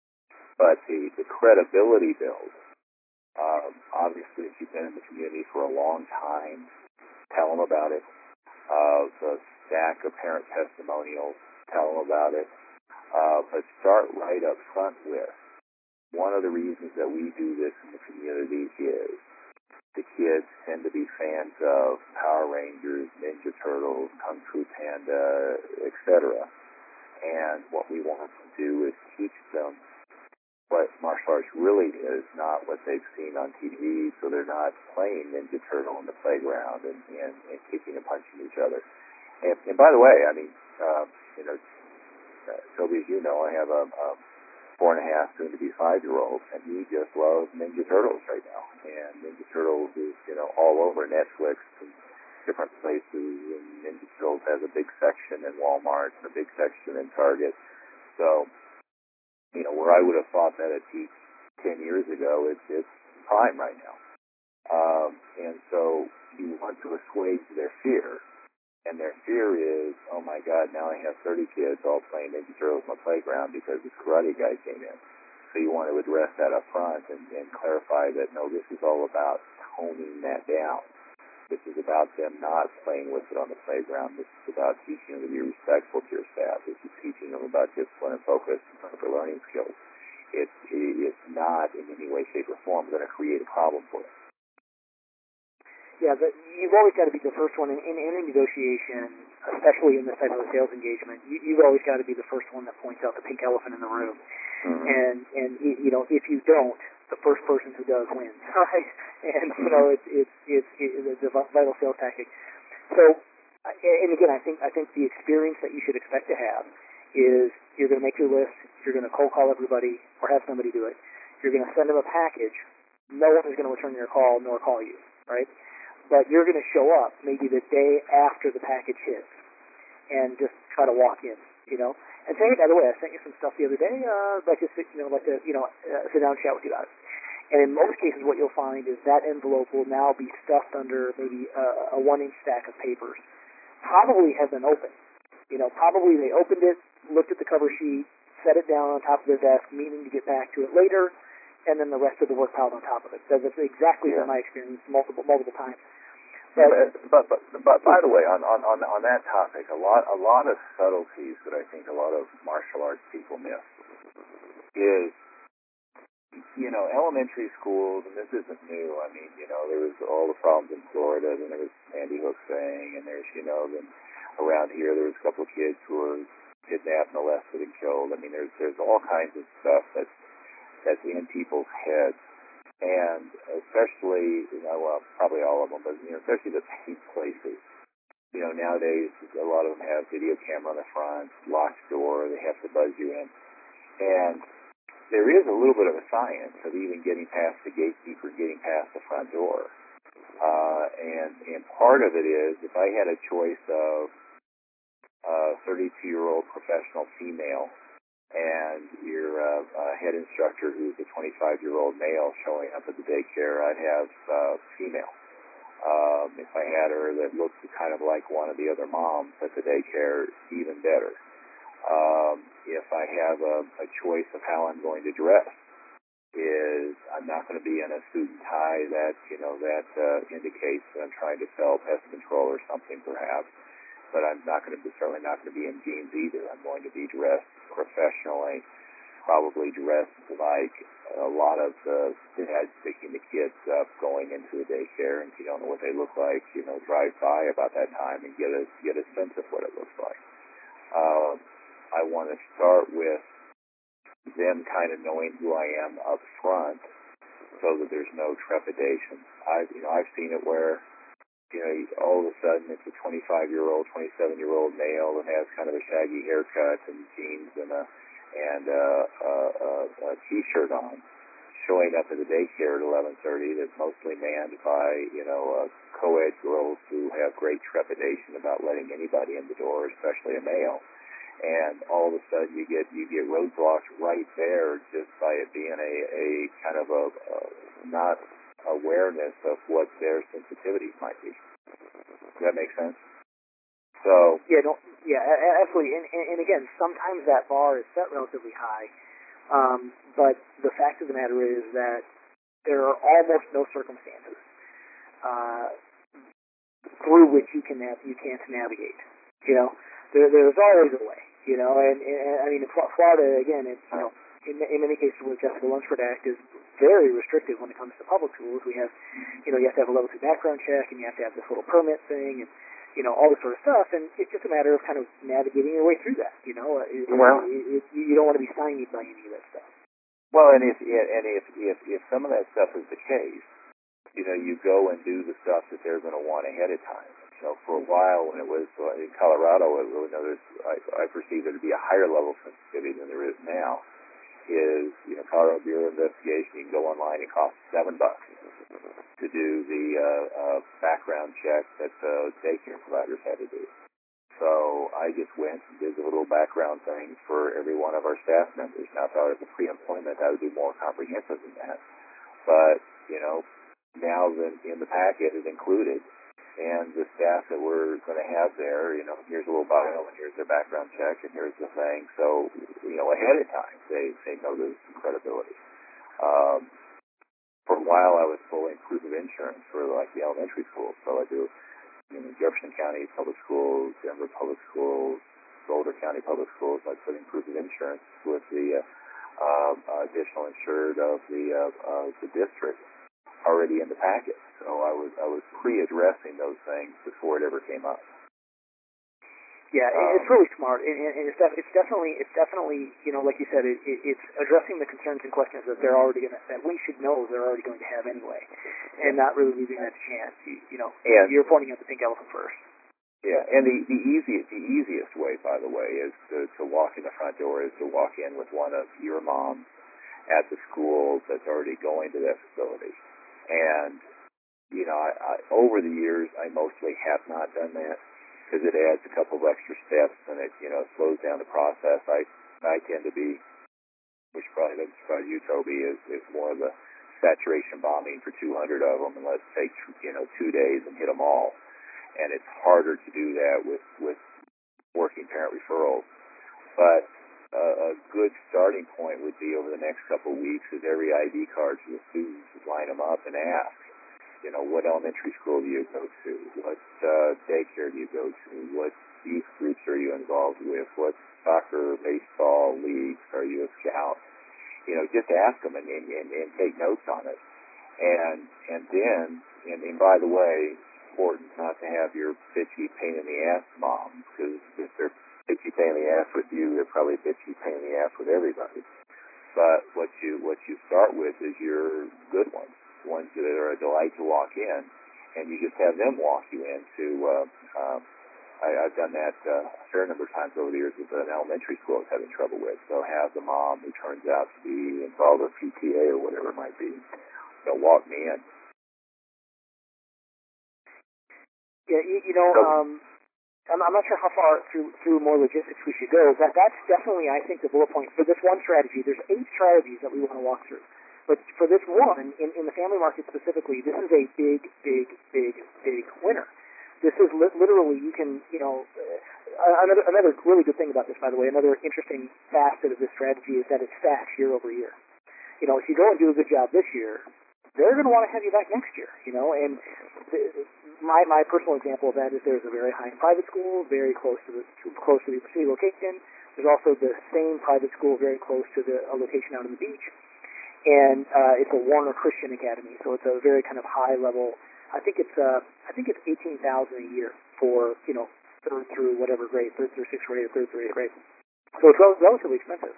But the, the credibility build, um, obviously, if you've been in the community for a long time, tell them about it. Uh, the stack of parent testimonials, tell them about it. Uh, but start right up front with, one of the reasons that we do this in the community is the kids tend to be fans of Power Rangers, Ninja Turtles, Kung Fu Panda, et cetera. And what we want to do is teach them what martial arts really is, not what they've seen on T V, so they're not playing Ninja Turtle in the playground and, and, and kicking and punching each other. And, and by the way, I mean, uh, you know, uh, Toby, as you know, I have a, a four and a half, soon to be five-year-old, and he just loves Ninja Turtles right now. And Ninja Turtles is, you know, all over Netflix and different places. And Ninja Turtles has a big section in Walmart and a big section in Target. So, you know, where I would have thought that at peak ten years ago, it's, it's prime right now. Um, and so you want to assuage their fear. And their fear is, oh my God, now I have thirty kids all playing Ninja Turtles on the playground because this karate guy came in. So you want to address that up front and, and clarify that, no, this is all about toning that down. This is about them not playing with it on the playground. This is about teaching them to be respectful to your staff. This is teaching them about discipline and focus and for learning skills. It's, it's not in any way, shape, or form going to create a problem for them. Yeah, but you've always got to be the first one in, in any negotiation, especially in this type of a sales engagement. You, you've always got to be the first one that points out the pink elephant in the room. Mm-hmm. And and you know, if you don't, the first person who does wins, right? And you know, it's it's it's, it's a vital sales tactic. So, and again, I think I think the experience that you should expect to have is you're going to make your list, you're going to cold call everybody, or have somebody do it. You're going to send them a package. No one is going to return your call nor call you, right? But you're going to show up maybe the day after the package hits and just try to walk in, you know, and say, hey, by the way, I sent you some stuff the other day. Uh, I'd like to, sit, you know, like to, you know, uh, sit down and chat with you about it. And in most cases, what you'll find is that envelope will now be stuffed under maybe a, a one-inch stack of papers. Probably have been opened. You know, probably they opened it, looked at the cover sheet, set it down on top of their desk, meaning to get back to it later, and then the rest of the work piled on top of it. So that's exactly yeah. my experience multiple multiple times. But, but, but, but by the way, on, on, on, on that topic, a lot, a lot of subtleties that I think a lot of martial arts people miss is, you know, elementary schools, and this isn't new. I mean, you know, there was all the problems in Florida, and there was Sandy Hook thing, and there's, you know, then around here there was a couple of kids who were kidnapped, molested, and killed. I mean, there's there's all kinds of stuff that's that's in people's heads. And especially, you know, well, probably all of them, but, you know, especially the paid places. You know, nowadays, a lot of them have video camera on the front, locked door, they have to buzz you in. And there is a little bit of a science of even getting past the gatekeeper, getting past the front door. Uh, and, and part of it is, if I had a choice of a thirty-two-year-old professional female and your uh, uh, head instructor who's a twenty-five-year-old male showing up at the daycare, I'd have uh, female. Um, if I had her that looked kind of like one of the other moms at the daycare, even better. Um, if I have a, a choice of how I'm going to dress, is I'm not going to be in a suit and tie that, you know, that uh, indicates that I'm trying to sell pest control or something perhaps. But I'm not going to be, certainly not going to be in jeans either. I'm going to be dressed professionally, probably dressed like a lot of the dads picking the kids up going into the daycare, and if you don't know what they look like, you know, drive by about that time and get a get a sense of what it looks like. Uh, I want to start with them kind of knowing who I am up front, so that there's no trepidation. I've you know I've seen it where you know all of a sudden it's a twenty-five year old, twenty-seven year old male that has kind of a shaggy haircut and jeans and a and a, a, a, a t-shirt on, showing up at the daycare at eleven thirty that's mostly manned by, you know, uh, co-ed girls who have great trepidation about letting anybody in the door, especially a male. And all of a sudden you get you get roadblocks right there just by it being a, a kind of a, a not awareness of what their sensitivities might be. Does that make sense? So yeah, no, yeah, absolutely. And, and, and again, sometimes that bar is set relatively high, um, but the fact of the matter is that there are almost no circumstances uh, through which you can nav- you can't navigate. You know, there, there's always a way. You know, and, and I mean, in Florida, again, it's, you know, in, in many cases, the Jessica Lunsford Act is very restrictive when it comes to public schools. We have, you know, you have to have a level two background check, and you have to have this little permit thing, and, you know, all this sort of stuff, and it's just a matter of kind of navigating your way through that, you know. It, well, it, it, you don't want to be stymied by any of that stuff. Well, and if, and if, if, if some of that stuff is the case, you know, you go and do the stuff that they're going to want ahead of time. You know, for a while when it was uh, in Colorado, it, you know, I, I perceived there to be a higher level of sensitivity than there is now. Is, you know, Colorado Bureau of Investigation, you can go online, it costs seven bucks to do the uh, uh, background check that the daycare providers had to do. So I just went and did the little background thing for every one of our staff members. Now, if I was a pre-employment, I would do more comprehensive than that. But, you know, now that in the packet is included, and the staff that we're going to have there, you know, here's a little bio, and here's their background check, and here's the thing. So, you know, ahead of time, they, they know there's some credibility. Um, for a while, I was pulling proof of insurance for, like, the elementary schools. So I do, you know, Jefferson County Public Schools, Denver Public Schools, Boulder County Public Schools. I put in proof of insurance with the uh, uh, additional insured of the, uh, uh, the district already in the packet. So I was I was pre-addressing those things before it ever came up. Yeah, um, it's really smart, and, and it's, def- it's definitely it's definitely you know, like you said, it, it, it's addressing the concerns and questions that they're already going to that we should know they're already going to have anyway, and not really leaving that chance. You, you know, and, you're pointing out the pink elephant first. Yeah, and the the easiest the easiest way, by the way, is to to walk in the front door is to walk in with one of your moms at the school that's already going to that facility, and you know, I, I, over the years, I mostly have not done that because it adds a couple of extra steps and it, you know, slows down the process. I, I tend to be, which probably doesn't surprise you, Toby, is, is more of the saturation bombing for two hundred of them, and let's take, you know, two days and hit them all. And it's harder to do that with, with working parent referrals. But uh, a good starting point would be over the next couple of weeks is every I D card for the students, line them up and ask, you know, what elementary school do you go to? What uh, daycare do you go to? What youth groups are you involved with? What soccer, baseball leagues are you a scout? You know, just ask them and, and, and take notes on it. And and then, and, and by the way, it's important not to have your bitchy pain in the ass mom, because if they're bitchy pain in the ass with you, they're probably bitchy pain in the ass with everybody. But what you what you start with is your good ones. Ones that are a delight to walk in, and you just have them walk you into. Uh, um, I, I've done that uh, a fair number of times over the years with an elementary school I was having trouble with. So have the mom who turns out to be involved with P T A or whatever it might be, you know, walk me in. Yeah, you, you know, So, um, I'm, I'm not sure how far through through more logistics we should go. That that's definitely, I think, the bullet point for this one strategy. There's eight strategies that we want to walk through. But for this one, in, in the family market specifically, this is a big, big, big, big winner. This is li- literally, you can, you know, uh, another another really good thing about this, by the way, another interesting facet of this strategy is that it stacks year over year. You know, if you go and do a good job this year, they're going to want to have you back next year, you know, and the, my my personal example of that is there's a very high private school, very close to the to, close to the city location. There's also the same private school very close to the a location out on the beach. And uh, it's a Warner Christian Academy, so it's a very kind of high level. I think it's uh, I think it's eighteen thousand a year for you know third through whatever grade, third through sixth grade, or third through eighth grade. So it's rel- relatively expensive.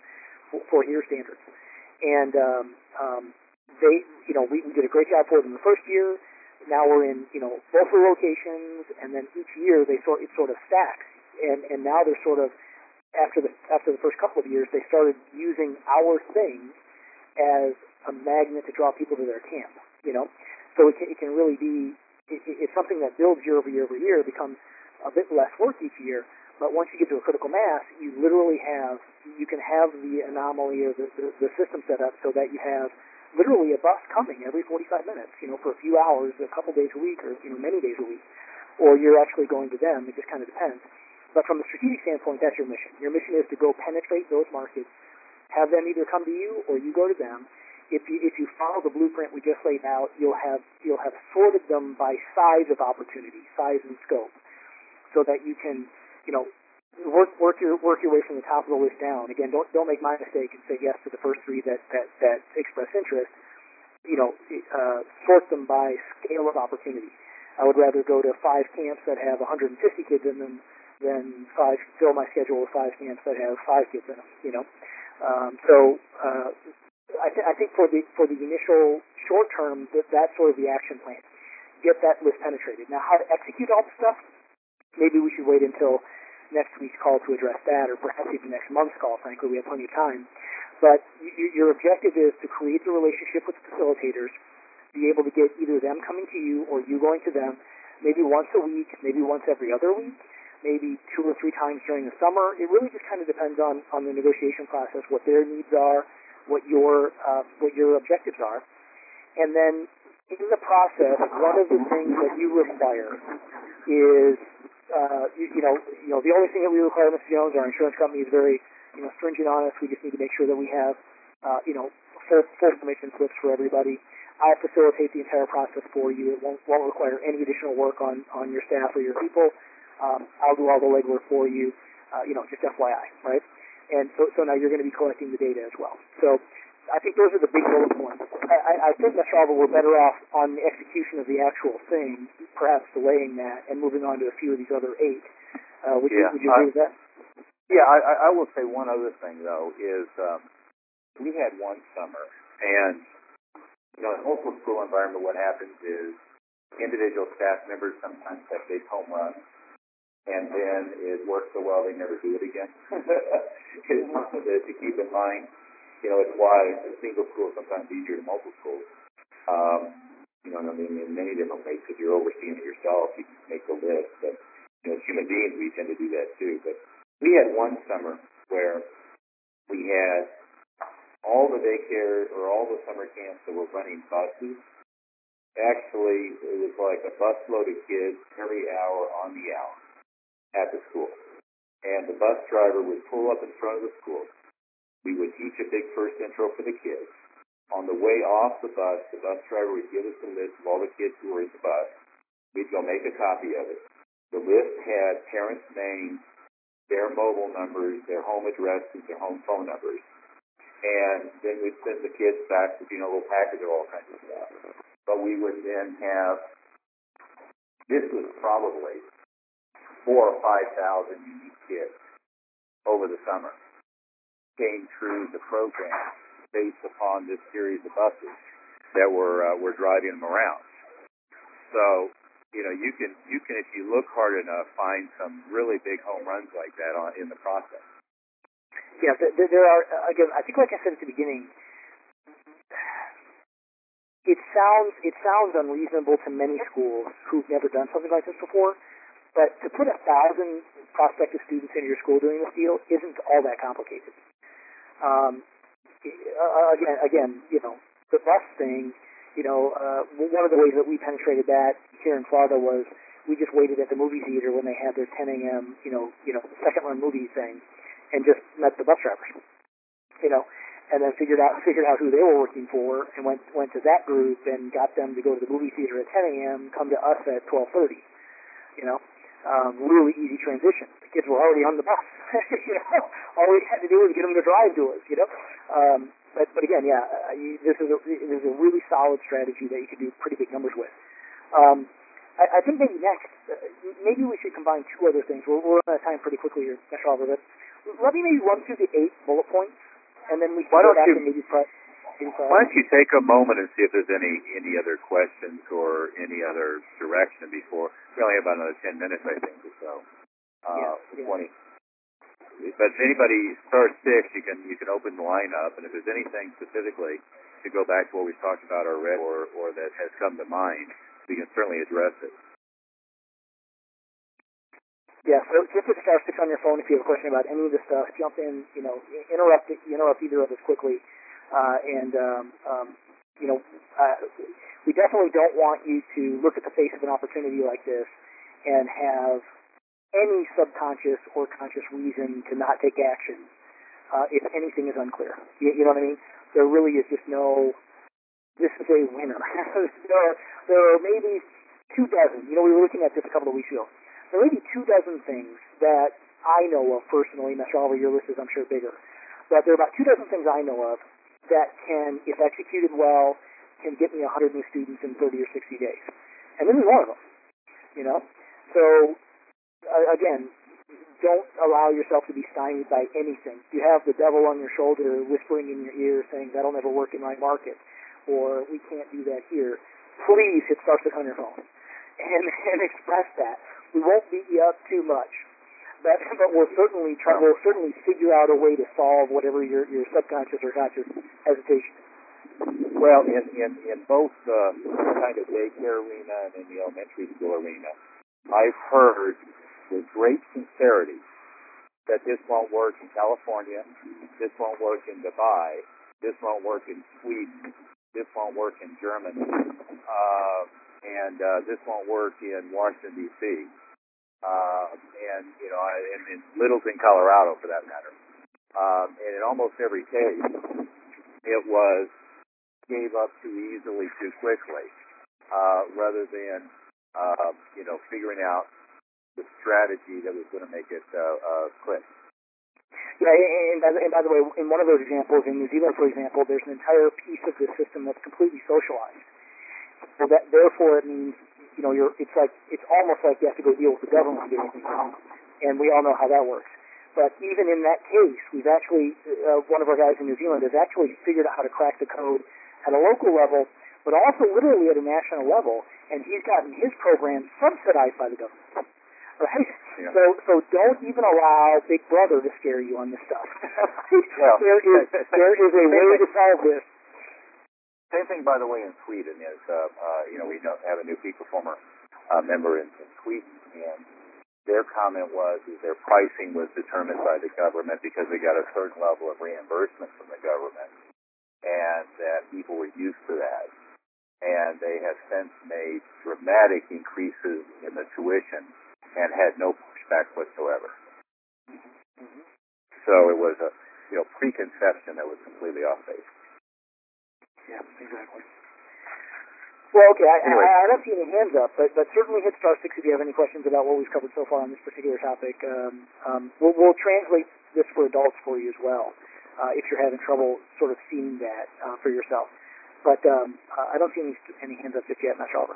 for, for year standards. And um, um, they, you know, we, we did a great job for them the first year. Now we're in, you know, both the locations, and then each year they sort it sort of stacks, and and now they're sort of after the after the first couple of years they started using our thing as a magnet to draw people to their camp, you know. So it can, it can really be it, it's something that builds year over year over year. It becomes a bit less work each year, but once you get to a critical mass, you literally have you can have the anomaly or the, the, the system set up so that you have literally a bus coming every forty-five minutes, you know, for a few hours, a couple days a week, or, you know, many days a week, or you're actually going to them. It just kind of depends. But from a strategic standpoint, that's your mission. Your mission is to go penetrate those markets, have them either come to you or you go to them. If you if you follow the blueprint we just laid out, you'll have you'll have sorted them by size of opportunity, size and scope, so that you can, you know, work work your work your way from the top of the list down. Again, don't don't make my mistake and say yes to the first three that that, that express interest. You know, uh, sort them by scale of opportunity. I would rather go to five camps that have one hundred fifty kids in them than five fill my schedule with five camps that have five kids in them. You know, um, so uh, I, th- I think for the for the initial short term, that that's sort of the action plan. Get that list penetrated. Now, how to execute all the stuff? Maybe we should wait until next week's call to address that, or perhaps even next month's call. Frankly, we have plenty of time. But y- your objective is to create the relationship with the facilitators, be able to get either them coming to you or you going to them, maybe once a week, maybe once every other week, maybe two or three times during the summer. It really just kind of depends on, on the negotiation process, what their needs are, what your uh, what your objectives are, and then in the process, one of the things that you require is Uh, you, you know, you know, the only thing that we require, Mister Jones, our insurance company is very, you know, stringent on us. We just need to make sure that we have, uh, you know, full, full permission slips for everybody. I facilitate the entire process for you. It won't, won't require any additional work on, on your staff or your people. Um, I'll do all the legwork for you, uh, you know, just F Y I, right? And so, so now you're going to be collecting the data as well. So I think those are the big bullet points. I, I think, Mister Alva, we're better off on the execution of the actual thing, perhaps delaying that and moving on to a few of these other eight. Uh, would, yeah, you, would you agree I, with that? Yeah, I, I will say one other thing, though, is um, we had one summer, and, you know, in a local school environment, what happens is individual staff members sometimes have big home runs, and then it works so well they never do it again. It's something to, to keep in mind. You know, it's why a single school is sometimes easier than multiple schools. Um, you know, I mean, in many different ways, because you're overseeing it yourself, you can make the list. But, you know, as human beings, we tend to do that too. But we had one summer where we had all the daycare or all the summer camps that were running buses. Actually, it was like a busload of kids every hour on the hour at the school. And the bus driver would pull up in front of the school. We would teach a big first intro for the kids. On the way off the bus, the bus driver would give us a list of all the kids who were in the bus. We'd go make a copy of it. The list had parents' names, their mobile numbers, their home addresses, their home phone numbers. And then we'd send the kids back with, you know, a little package of all kinds of stuff. But we would then have, this was probably four or five thousand unique kids over the summer came through the program based upon this series of buses that were uh, were driving them around. So, you know, you can you can if you look hard enough find some really big home runs like that on, in the process. Yeah, there, there are again. I think, like I said at the beginning, it sounds it sounds unreasonable to many schools who've never done something like this before. But to put a thousand prospective students in your school doing this deal isn't all that complicated. Um, again, again, you know, the bus thing. You know, uh, one of the ways that we penetrated that here in Florida was we just waited at the movie theater when they had their ten a.m. you know, you know, second run movie thing, and just met the bus drivers. You know, and then figured out figured out who they were working for, and went went to that group and got them to go to the movie theater at ten a.m. come to us at twelve thirty. You know. Um, really easy transition. The kids were already on the bus. You know, all we had to do was get them to drive to us. You know, um, but but again, yeah, uh, you, this is a this is a really solid strategy that you can do pretty big numbers with. Um, I, I think maybe next, uh, maybe we should combine two other things. We're, we're running out of time pretty quickly here, Mister Alva, but let me maybe run through the eight bullet points and then we can Why go don't back you- and maybe try. Why don't you take a moment and see if there's any any other questions or any other direction before we only have about another ten minutes, I think, or so. Uh, Yeah, yeah. Twenty. But if anybody star six, you can you can open the line up, and if there's anything specifically to go back to what we've talked about already, or or that has come to mind, we can certainly address it. Yeah, so just hit star six on your phone if you have a question about any of the stuff. Jump in, you know, interrupt it, interrupt either of us quickly. Uh, and, um, um, you know, uh, we definitely don't want you to look at the face of an opportunity like this and have any subconscious or conscious reason to not take action uh, if anything is unclear. You, you know what I mean? There really is just no, this is a winner. there, are, there are maybe two dozen. You know, we were looking at this a couple of weeks ago. There may be two dozen things that I know of personally. Mister Oliver, your list is, I'm sure, bigger. But there are about two dozen things I know of that can, if executed well, can get me one hundred new students in thirty or sixty days. And this is one of them, you know? So, uh, again, don't allow yourself to be stymied by anything. You have the devil on your shoulder whispering in your ear saying, that'll never work in my market, or we can't do that here. Please hit star six on your phone and, and express that. We won't beat you up too much. But, but we'll certainly try. We'll certainly figure out a way to solve whatever your your subconscious or conscious hesitation. Well, in in in both uh, kind of daycare arena and in the elementary school arena, I've heard with great sincerity that this won't work in California, this won't work in Dubai, this won't work in Sweden, this won't work in Germany, uh, and uh, this won't work in Washington D C Uh, and, you know, and in Littleton, Colorado, for that matter. Um, and in almost every case, it was gave up too easily, too quickly, uh, rather than, uh, you know, figuring out the strategy that was going to make it uh, uh, click. Yeah, and, and, by the, and by the way, in one of those examples, in New Zealand, for example, there's an entire piece of the system that's completely socialized. So that, therefore, it means, you know, you're, it's like, it's almost like you have to go deal with the government to get anything wrong. And we all know how that works. But even in that case, we've actually, uh, one of our guys in New Zealand has actually figured out how to crack the code at a local level, but also literally at a national level, and he's gotten his program subsidized by the government. Right? Yeah. So so don't even allow Big Brother to scare you on this stuff. Well, there is there is a way to solve this. Same thing, by the way, in Sweden is, uh, uh, you know, we know, have a new peak performer uh, member in, in Sweden, and their comment was is their pricing was determined by the government because they got a certain level of reimbursement from the government, and that people were used to that. And they have since made dramatic increases in the tuition and had no pushback whatsoever. Mm-hmm. So it was a, you know, preconception that was completely off base. Yeah, exactly. Well, okay, I, Anyway. I, I don't see any hands up, but, but certainly hit star six if you have any questions about what we've covered so far on this particular topic. Um, um, we'll, we'll translate this for adults for you as well, uh, if you're having trouble sort of seeing that uh, for yourself. But um, uh, I don't see any, any hands up just yet, Matt Shalver.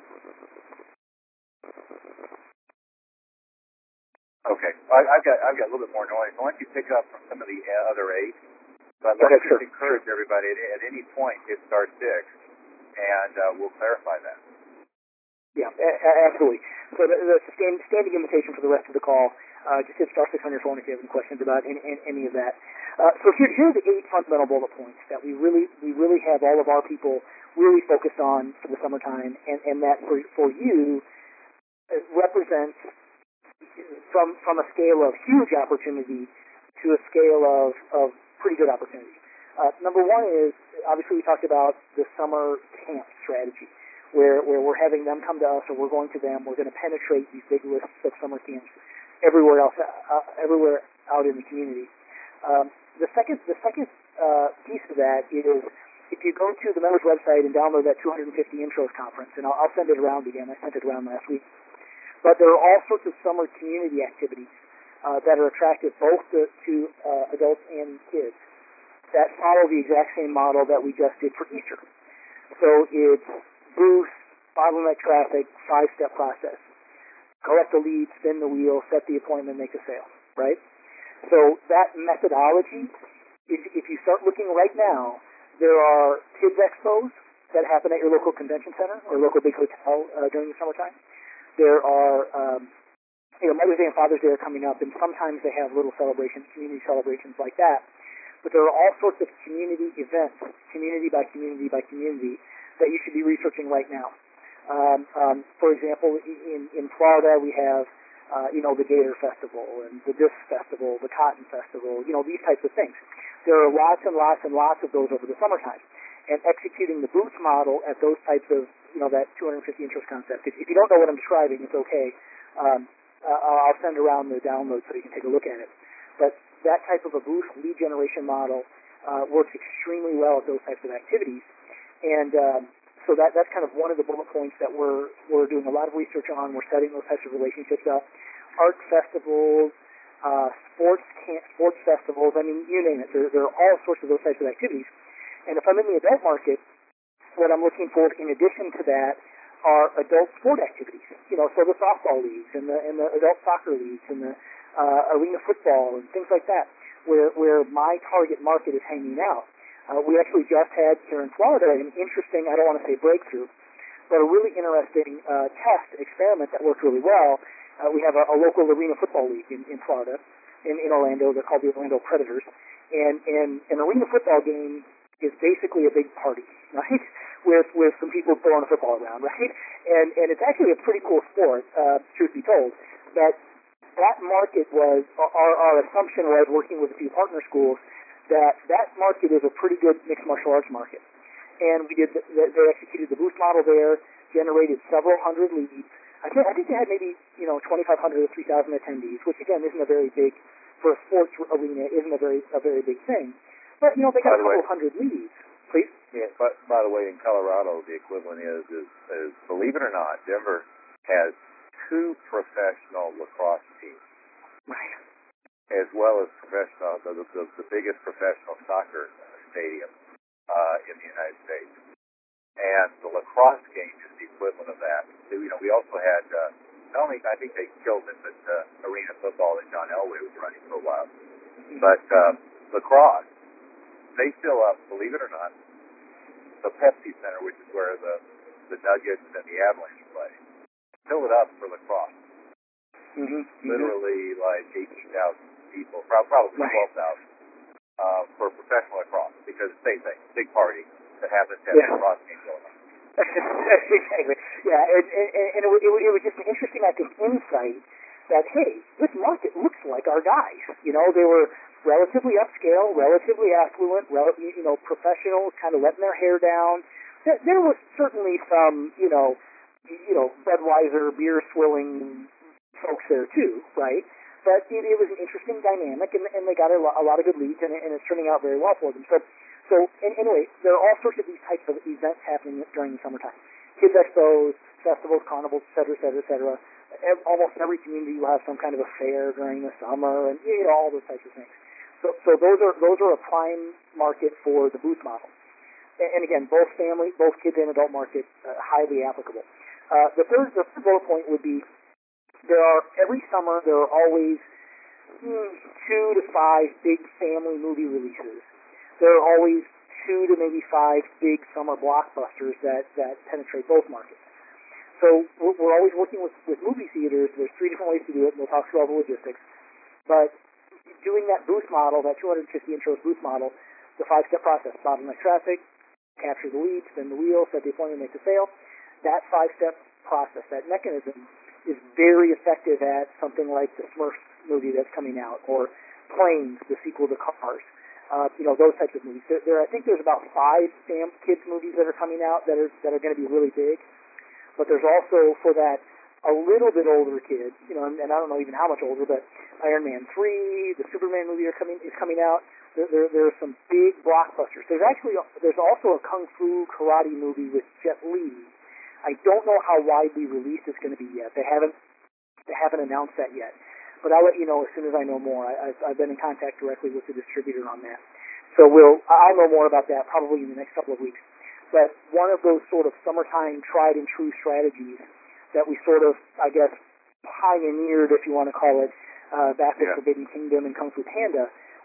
Okay, I, I've got I've got a little bit more noise. Why don't you pick up from some of the uh, other eight? But let's Okay, just sure. encourage everybody at, at any point hit star six, and uh, we'll clarify that. Yeah, a- a- absolutely. So the, the stand, standing invitation for the rest of the call, uh, just hit star six on your phone if you have any questions about any, any, any of that. Uh, so here, here are the eight fundamental bullet points that we really we really have all of our people really focused on for the summertime, and, and that for, for you uh, represents from from a scale of huge opportunity to a scale of, of pretty good opportunity. Uh, number one is, obviously we talked about the summer camp strategy, where, where we're having them come to us or we're going to them. We're going to penetrate these big lists of summer camps everywhere else, uh, everywhere out in the community. Um, the second, the second uh, piece of that is if you go to the members website and download that two hundred fifty Intros conference, and I'll, I'll send it around again. I sent it around last week. But there are all sorts of summer community activities uh, that are attractive both to, to uh, adults and kids that follow the exact same model that we just did for Easter. So it's booth, bottleneck traffic, five-step process. Collect the lead, spin the wheel, set the appointment, make a sale, right? So that methodology if, if you start looking right now, there are kids expos that happen at your local convention center or local big hotel uh, during the summertime. There are, um, you know, Mother's Day and Father's Day are coming up, and sometimes they have little celebrations, community celebrations like that. But there are all sorts of community events, community by community by community, that you should be researching right now. Um, um, for example, in, in Florida, we have, uh, you know, the Gator Festival and the Disc Festival, the Cotton Festival, you know, these types of things. There are lots and lots and lots of those over the summertime. And executing the booth model at those types of, you know, that two hundred fifty interest concept. If, if you don't know what I'm describing, it's okay. Um, uh, I'll send around the download so you can take a look at it. But that type of a booth lead generation model uh, works extremely well at those types of activities. And um, so that that's kind of one of the bullet points that we're we're doing a lot of research on. We're setting those types of relationships up. Art festivals, uh, sports camp, sports festivals. I mean, you name it. There, there are all sorts of those types of activities. And if I'm in the adult market, what I'm looking for in addition to that are adult sport activities. You know, so the softball leagues and the and the adult soccer leagues and the uh, arena football and things like that, where where my target market is hanging out. Uh, we actually just had here in Florida an interesting, I don't want to say breakthrough, but a really interesting uh, test experiment that worked really well. Uh, we have a, a local arena football league in, in Florida, in, in Orlando. They're called the Orlando Predators. And, and an arena football game is basically a big party, right? With with some people throwing a football around, right? And and it's actually a pretty cool sport, uh, truth be told. That that market was, our, our assumption was, working with a few partner schools, that that market is a pretty good mixed martial arts market. And we did, the, they executed the booth model there, generated several hundred leads. I think, I think they had maybe, you know, twenty-five hundred or three thousand attendees, which again isn't a very big, for a sports arena, isn't a very, a very big thing. But, you know, they got a couple hundred leads. Please? Yeah, but by the way, in Colorado, the equivalent is, is, is, believe it or not, Denver has two professional lacrosse teams. Right. As well as professional, the, the, the biggest professional soccer stadium uh, in the United States. And the lacrosse game is the equivalent of that. So, you know, we also had, uh, not only, I think they killed it, but uh, arena football that John Elway was running for a while. Mm-hmm. But uh, lacrosse, they fill up, believe it or not, the Pepsi Center, which is where the, the Nuggets and the Avalanche play, fill it up for lacrosse. Mm-hmm. Literally like eighteen thousand people, probably twelve thousand uh, for professional lacrosse, because it's the same thing, big party that happens to have yeah. a lacrosse game going on. Exactly. Yeah, and, and, and it, it, it was just an interesting, I think, insight that, hey, this market looks like our guys. You know, they were relatively upscale, relatively affluent, rel- you know, professionals, kind of letting their hair down. There, there was certainly some, you know, you know, Budweiser beer swilling folks there too, right? But it, it was an interesting dynamic, and, and they got a lot, a lot of good leads, and, and it's turning out very well for them. So, so and, anyway, there are all sorts of these types of events happening during the summertime. Kids expos, festivals, carnivals, et cetera, et cetera, et cetera. Almost every community will have some kind of a fair during the summer, and you know, all those types of things. So, so those are those are a prime market for the booth model. And, and again, both family, both kids and adult market, uh, highly applicable. Uh, the third, the third bullet point would be, there are, every summer, there are always hmm, two to five big family movie releases. There are always two to maybe five big summer blockbusters that, that penetrate both markets. So we're, we're always working with, with movie theaters. There's three different ways to do it, and we'll talk through all the logistics. But doing that booth model, that two hundred fifty intros booth model, the five-step process: bottleneck traffic, capture the lead, spin the wheel, set the appointment, make the sale. That five-step process, that mechanism, is very effective at something like the Smurfs movie that's coming out, or Planes, the sequel to Cars. Uh, you know, those types of movies. There, there, I think there's about five Sam kids movies that are coming out that are that are going to be really big. But there's also, for that a little bit older kid, you know, and, and I don't know even how much older, but Iron Man three, the Superman movie are coming is coming out. There, there, there are some big blockbusters. There's actually there's also a kung fu karate movie with Jet Li. I don't know how widely released it's going to be yet. They haven't they haven't announced that yet. But I'll let you know as soon as I know more. I, I've, I've been in contact directly with the distributor on that. So we'll I'll know more about that probably in the next couple of weeks. But one of those sort of summertime tried and true strategies that we sort of, I guess, pioneered, if you want to call it, uh, back with yeah. Forbidden Kingdom and Kung Fu Panda,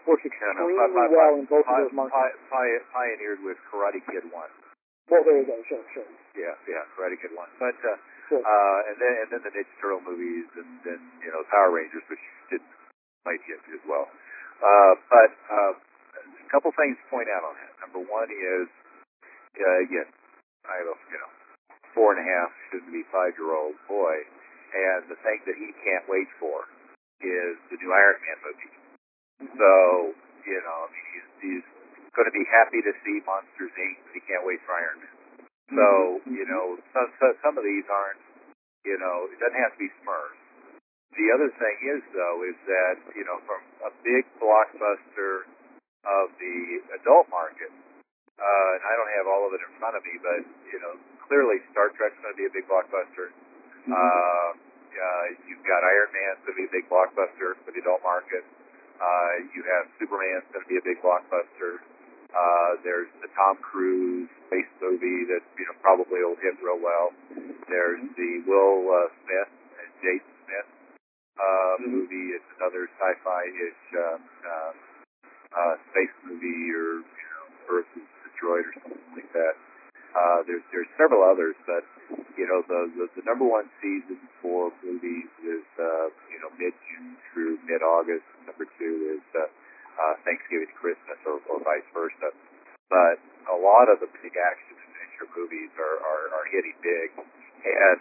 works extremely yeah, no, pi- pi- well in both pi- of those markets. Pi- pi- pioneered with Karate Kid one. Well, there you go. Sure, sure. Yeah, yeah, Karate Kid one. But uh, sure. uh, and then and then the Ninja Turtle movies, and then you know Power Rangers, which did might hit as well. Uh, but uh, a couple things to point out on that. Number one is uh, again, I have a you know four and a half, soon to be five year old boy, and the thing that he can't wait for is the new Iron Man movie. So, you know, I mean, he's, he's going to be happy to see Monsters, Incorporated, but he can't wait for Iron Man. So, mm-hmm. you know, some, some of these aren't, you know, it doesn't have to be Smurfs. The other thing is, though, is that, you know, from a big blockbuster of the adult market, uh, and I don't have all of it in front of me, but, you know, clearly Star Trek's going to be a big blockbuster. Mm-hmm. Uh, uh, you've got Iron Man's going to be a big blockbuster for the adult market. Uh, you have Superman's going to be a big blockbuster. Uh, there's the Tom Cruise space movie that, you know, probably will hit real well. There's the Will uh, Smith and Jason Smith uh, mm-hmm. movie. It's another sci-fi-ish uh, uh, uh, space movie, or, you know, Earth is destroyed or something like that. Uh, there's there's several others, but you know the, the the number one season for movies is uh, you know mid June through mid August. Number two is uh, uh, Thanksgiving to Christmas, or, or vice versa. But a lot of the big action adventure movies are, are, are hitting big, and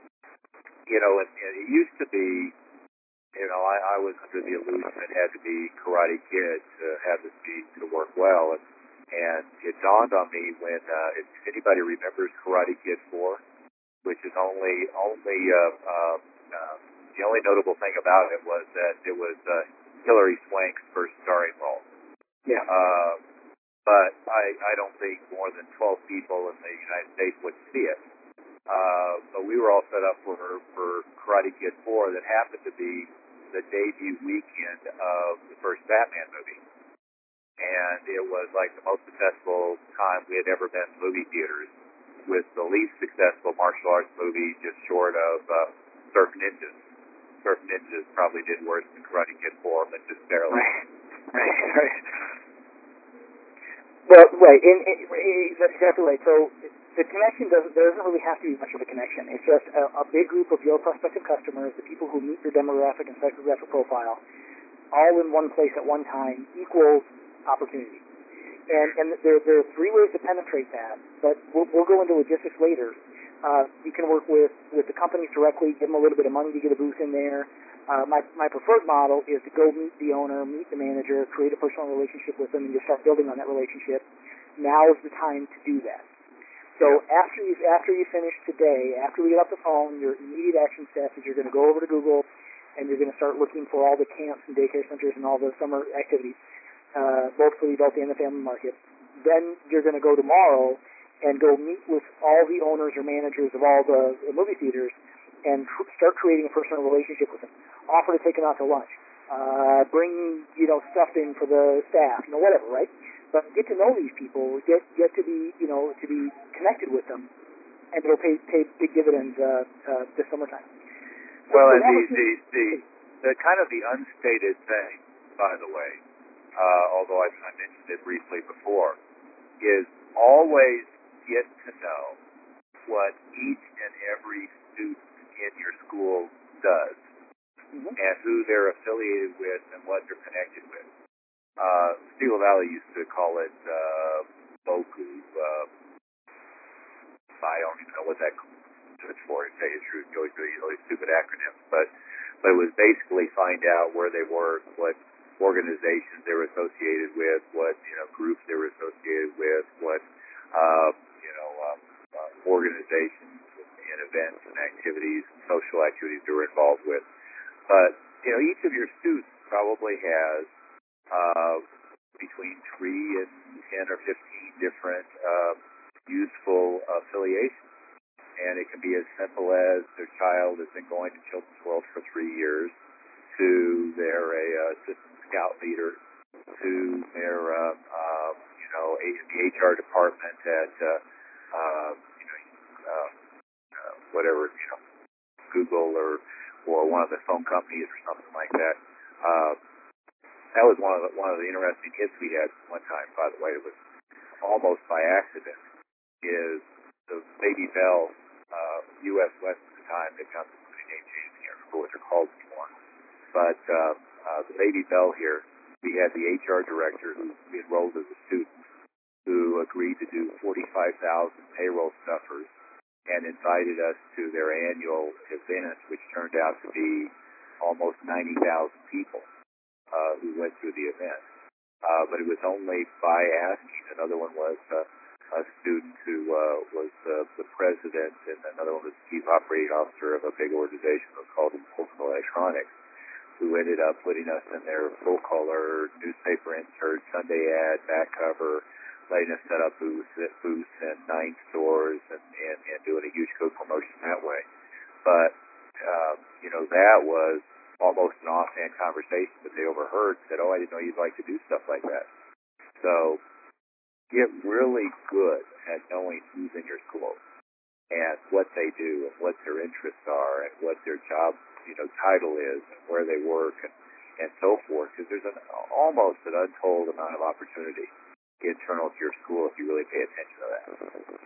you know and, and it used to be, you know I, I was under the illusion it had to be Karate Kid to have this be to work well. And, And it dawned on me when, uh, if anybody remembers Karate Kid four, which is only, only, uh, uh, uh, the only notable thing about it was that it was, uh, Hilary Swank's first starring role. Yeah. Uh, but I, I don't think more than twelve people in the United States would see it. Uh, but we were all set up for, for Karate Kid four that happened to be the debut weekend of the first Batman movie. And it was like the most successful time we had ever been in movie theaters, with the least successful martial arts movie just short of uh, Surf Ninjas. Surf Ninjas probably did worse than Karate Kid four, but just barely. Right, right, right. Well, right, and, and, and that's exactly right. So the connection doesn't, there doesn't really have to be much of a connection. It's just a, a big group of your prospective customers, the people who meet your demographic and psychographic profile, all in one place at one time equals opportunity. And, and there, there are three ways to penetrate that, but we'll, we'll go into logistics later. Uh, you can work with, with the companies directly, give them a little bit of money to get a booth in there. Uh, my, my preferred model is to go meet the owner, meet the manager, create a personal relationship with them, and you start building on that relationship. Now is the time to do that. So yeah. after you after you finish today, after we get off the phone, your immediate action steps is you're going to go over to Google, and you're going to start looking for all the camps and daycare centers and all the summer activities. Uh, both for the adult and the family market. Then you're going to go tomorrow and go meet with all the owners or managers of all the, the movie theaters and tr- start creating a personal relationship with them. Offer to take them out to lunch. Uh, bring, you know, stuff in for the staff, you know, whatever, right? But get to know these people, get get to be, you know, to be connected with them, and it'll pay, pay big dividends uh, uh, this summertime. Well, so and the, the, the, the kind of the unstated thing, by the way, Uh, although I, I mentioned it briefly before, is always get to know what each and every student in your school does, mm-hmm. and who they're affiliated with and what they're connected with. Uh, Steel Valley used to call it uh, Boku. Uh, I don't even know what that stood for, to tell you the truth. Really, really, really stupid acronyms, but but it was basically find out where they work, what organizations they were associated with, what you know groups they were associated with, what uh, you know um, uh, organizations and events and activities, and social activities they were involved with. But you know, each of your students probably has uh, between three and ten or fifteen different uh, useful affiliations, and it can be as simple as their child has been going to Children's World for three years, to they're a uh, assistant scout leader, to their uh, uh, you know a, the H R department at uh, uh, you know uh, uh, whatever you know Google or or one of the phone companies or something like that. Uh, that was one of the, one of the interesting hits we had one time, by the way. It was almost by accident. Is the Baby Bell uh, U S West at the time? They've got the name change. I can't remember what they're called anymore. But uh, uh, the Baby Bell here, we had the H R director who we enrolled as a student, who agreed to do forty-five thousand payroll stuffers and invited us to their annual event, which turned out to be almost ninety thousand people uh, who went through the event. Uh, but it was only by asking. Another one was uh, a student who uh, was uh, the president, and another one was the chief operating officer of a big organization that was called Impulsion Electronics, who ended up putting us in their full-color newspaper insert, Sunday ad, back cover, letting us set up booths at booths in nine stores, and, and, and doing a huge co-promotion that way. But, um, you know, that was almost an offhand conversation that they overheard, said, oh, I didn't know you'd like to do stuff like that. So get really good at knowing who's in your school and what they do and what their interests are and what their job, you know, title is and where they work and, and so forth, because there's an almost an untold amount of opportunity internal to your school if you really pay attention to that.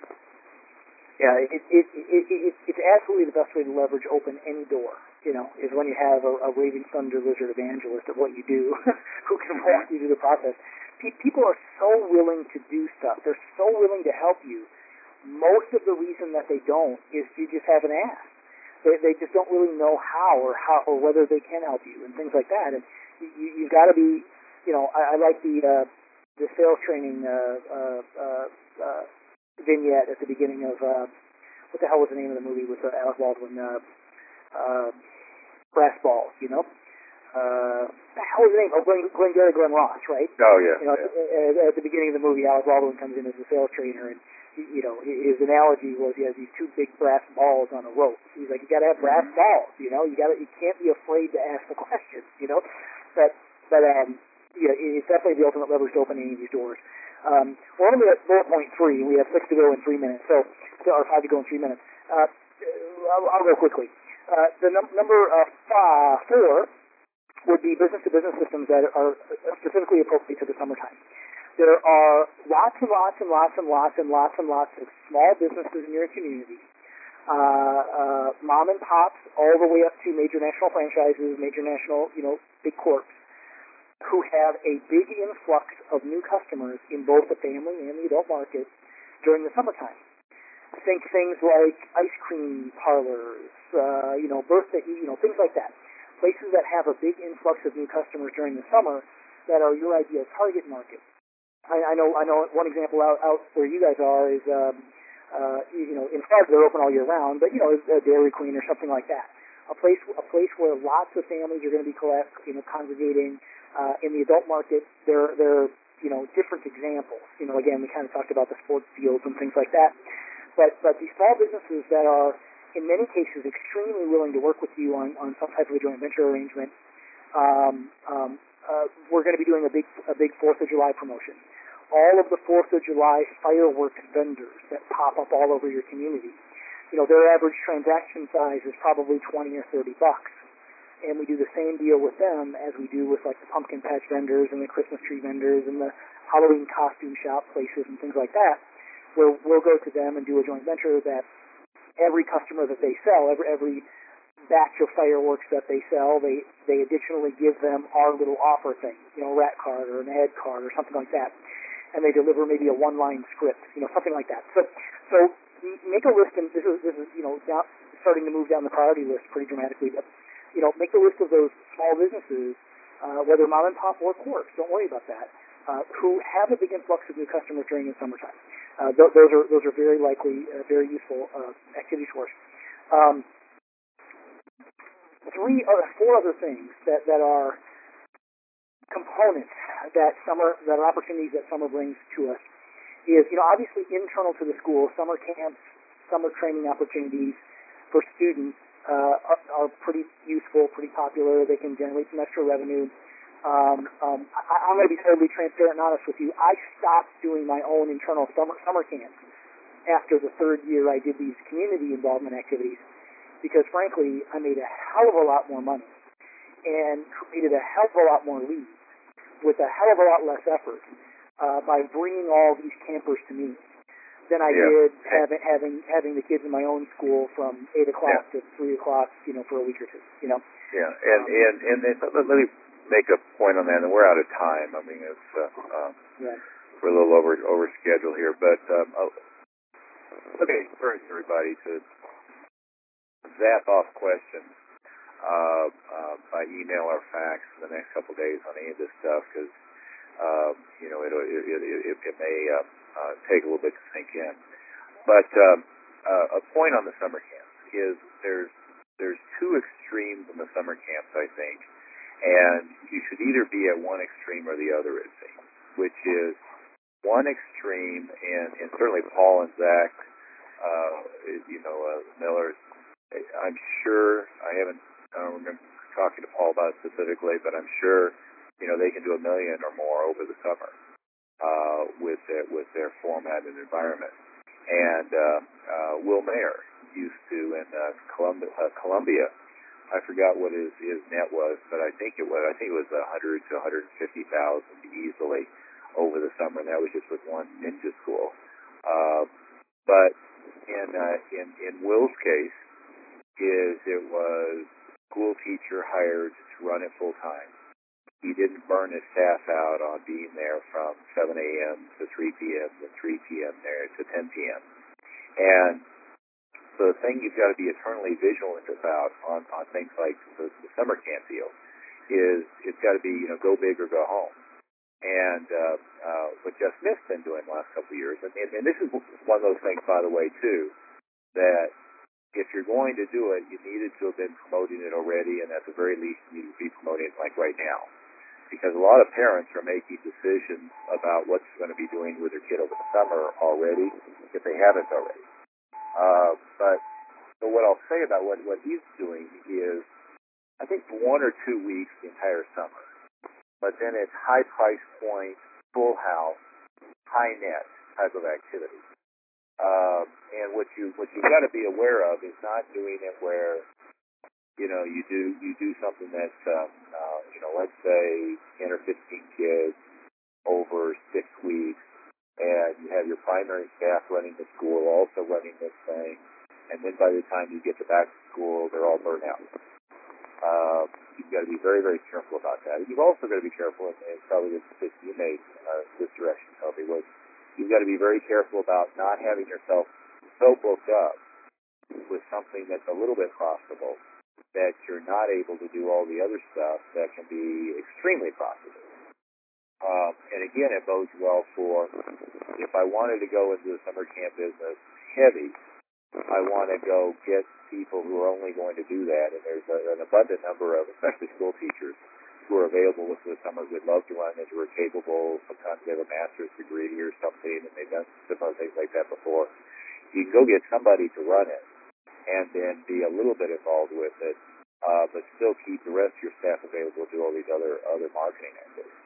Yeah, it, it, it, it, it's absolutely the best way to leverage open any door, you know, is when you have a, a raving thunder lizard evangelist of what you do who can walk you through the process. Pe- people are so willing to do stuff. They're so willing to help you. Most of the reason that they don't is you just haven't asked. They, they just don't really know how or how or whether they can help you and things like that. And you, you've got to be, you know, I, I like the uh, the sales training uh, uh, uh, uh, vignette at the beginning of uh, what the hell was the name of the movie with uh, Alec Baldwin? Uh, uh, Brass Balls, you know. Uh, the hell was the name? Oh, Glenn, Glenn Gary, Glenn Ross, right? Oh yeah. You know, yeah. At, at the beginning of the movie, Alec Baldwin comes in as a sales trainer, and you know, his analogy was he has these two big brass balls on a rope. He's like, you got to have brass mm-hmm. balls, you know. You got to, you can't be afraid to ask the question, you know. But, but um, yeah, it's definitely the ultimate leverage to open any of these doors. Um, we're only at bullet point three. We have six to go in three minutes, so or five to go in three minutes. Uh, I'll, I'll go quickly. Uh, the num- number uh, five, four would be business-to-business systems that are specifically appropriate to the summertime. There are lots and lots and lots and lots and lots and lots of small businesses in your community, uh, uh, mom and pops, all the way up to major national franchises, major national, you know, big corps, who have a big influx of new customers in both the family and the adult market during the summertime. Think things like ice cream parlors, uh, you know, birthday, you know, things like that. Places that have a big influx of new customers during the summer that are your ideal target market. I, I know, I know. One example out, out where you guys are is, um, uh, you, you know, in Florida they're open all year round, but you know, a Dairy Queen or something like that. A place, a place where lots of families are going to be, collect, you know, congregating. Uh, in the adult market, there, there, you know, different examples. You know, again, we kind of talked about the sports fields and things like that. But, but these small businesses that are, in many cases, extremely willing to work with you on, on some type of a joint venture arrangement. Um, um, uh, we're going to be doing a big, a big Fourth of July promotion. All of the Fourth of July fireworks vendors that pop up all over your community, you know, their average transaction size is probably twenty or thirty bucks. And we do the same deal with them as we do with like the pumpkin patch vendors and the Christmas tree vendors and the Halloween costume shop places and things like that, where we'll go to them and do a joint venture that every customer that they sell, every every batch of fireworks that they sell, they, they additionally give them our little offer thing, you know, rat card or an ad card or something like that. And they deliver maybe a one-line script, you know, something like that. So, so make a list, and this is, this is you know, now starting to move down the priority list pretty dramatically, but you know, make a list of those small businesses, uh, whether mom and pop or corps, don't worry about that, uh, who have a big influx of new customers during the summertime. Uh, th- those are those are very likely, uh, very useful uh, activities for us. Um, three, uh, four other things that, that are components that summer, that are opportunities that summer brings to us is, you know, obviously internal to the school, summer camps, summer training opportunities for students. Uh, are, are pretty useful, pretty popular. They can generate some extra revenue. Um, um, I, I'm going to be totally transparent and honest with you. I stopped doing my own internal summer summer camps after the third year I did these community involvement activities because, frankly, I made a hell of a lot more money and created a hell of a lot more leads with a hell of a lot less effort uh, by bringing all these campers to me than I yeah. did having having having the kids in my own school from eight o'clock yeah. to three o'clock, you know, for a week or two. You know. Yeah, and um, and and, and let, let me make a point on that, and we're out of time. I mean, it's uh, um, yeah. we're a little over over schedule here, but um, oh, let me encourage everybody to zap off questions uh, uh, by email or fax in the next couple of days on any of this stuff, because um, you know it it, it, it, it may uh, uh, take a little bit to sink in. But um, uh, a point on the summer camps is there's there's two extremes in the summer camps, I think, and you should either be at one extreme or the other, it seems, which is one extreme, and, and certainly Paul and Zach, uh, you know, uh, Miller, I'm sure, I haven't, I don't remember talking to Paul about it specifically, but I'm sure, you know, they can do a million or more over the summer uh, with, their, with their format and environment. And uh, uh, Will Mayer used to in uh, Columbia, uh, Columbia. I forgot what his, his net was, but I think it was I think it was a hundred to one hundred fifty thousand easily over the summer, and that was just with one ninja school. Uh, but in uh, in in Will's case, is it was school teacher hired to run it full time. He didn't burn his staff out on being there from seven a.m. to three p.m. to three p.m. there to ten p.m. And so the thing you've got to be eternally vigilant about on, on things like the, the summer camp deal is it's got to be, you know, go big or go home. And uh, uh, what Jeff Smith's been doing the last couple of years, and, and this is one of those things, by the way, too, that if you're going to do it, you needed to have been promoting it already, and at the very least, you need to be promoting it like right now. Because a lot of parents are making decisions about what they're going to be doing with their kid over the summer already, if they haven't already. Uh, but so what I'll say about what, what he's doing is, I think for one or two weeks the entire summer, but then it's high price point, full house, high net type of activity. Uh, and what you what you've got to be aware of is not doing it where, you know, you do you do something that's um, uh, you know, let's say ten or fifteen kids over six weeks. And you have your primary staff running the school, also running this thing, and then by the time you get to back to school, they're all burnt out. Uh, you've got to be very, very careful about that. And you've also got to be careful, and, and probably the decision you made uh, this direction, Toby, was you've got to be very careful about not having yourself so booked up with something that's a little bit profitable that you're not able to do all the other stuff that can be extremely profitable. Um, and again, it bodes well for if I wanted to go into the summer camp business heavy, I want to go get people who are only going to do that. And there's a, an abundant number of, especially school teachers, who are available with the summer who would love to run it, who are capable. Sometimes they have a master's degree or something, and they've done similar things like that before. You can go get somebody to run it and then be a little bit involved with it, uh, but still keep the rest of your staff available to do all these other other marketing activities.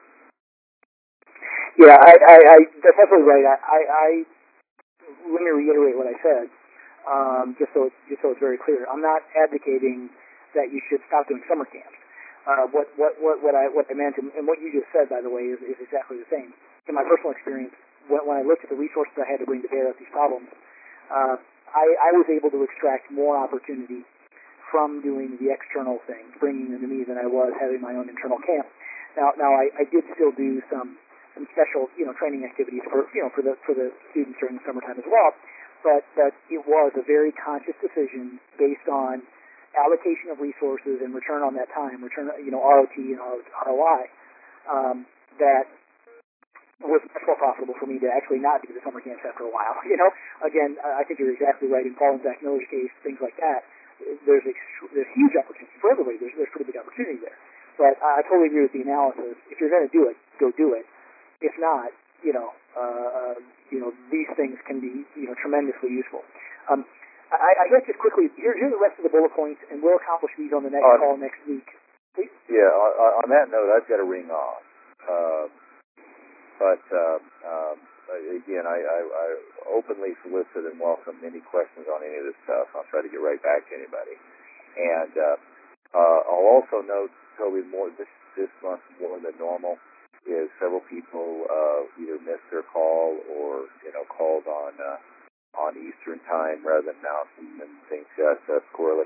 Yeah, I, I, I that's absolutely right. I, I, I let me reiterate what I said, um, just so it's just so it's very clear. I'm not advocating that you should stop doing summer camps. Uh, what, what, what, what I what I meant, and, and what you just said, by the way, is, is exactly the same. In my personal experience, when, when I looked at the resources I had to bring to bear at these problems, uh, I, I was able to extract more opportunity from doing the external things, bringing them to me, than I was having my own internal camp. Now, now I, I did still do some. some special, you know, training activities for, you know, for the for the students during the summertime as well. But but it was a very conscious decision based on allocation of resources and return on that time, return, you know, R O T and R O I, um, that was much more profitable for me to actually not do the summer camps after a while. You know, again, I think you're exactly right. In Paul and Zach Miller's case, things like that, there's ext- there's huge opportunity for everybody. There's there's pretty big opportunity there. But I totally agree with the analysis. If you're going to do it, go do it. If not, you know, uh, you know, these things can be, you know, tremendously useful. Um, I, I guess just quickly, here, here's the rest of the bullet points, and we'll accomplish these on the next on, call next week. Please. Yeah, on, on that note, I've got to ring off. Uh, but uh, um, again, I, I, I openly solicit and welcome any questions on any of this stuff. I'll try to get right back to anybody. And uh, uh, I'll also note, Toby, more this this month more than normal. is several people uh, either missed their call or you know called on uh, on Eastern time rather than Mountain, and things got uh, squirrely.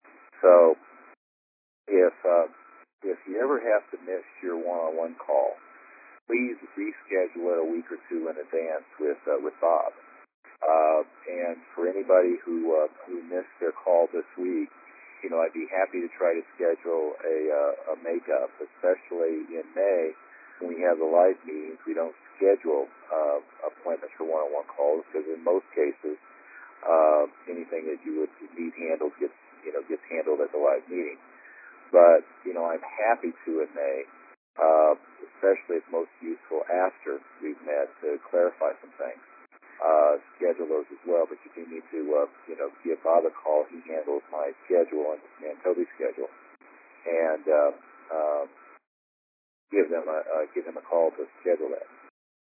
So if uh, if you ever have to miss your one-on-one call, please reschedule it a week or two in advance with uh, with Bob. Uh, and for anybody who uh, who missed their call this week, you know, I'd be happy to try to schedule a uh, a makeup, especially in May when we have the live meetings. We don't schedule uh, appointments for one-on-one calls because in most cases, uh, anything that you would need handled gets you know gets handled at the live meeting. But you know, I'm happy to in May. Uh, especially it's most useful after we've met to clarify some things. Uh, schedule those as well, but you do need to, uh, you know, give Bob a call. He handles my schedule and, and Toby's schedule, and uh, uh, give them a uh, give him a call to schedule that.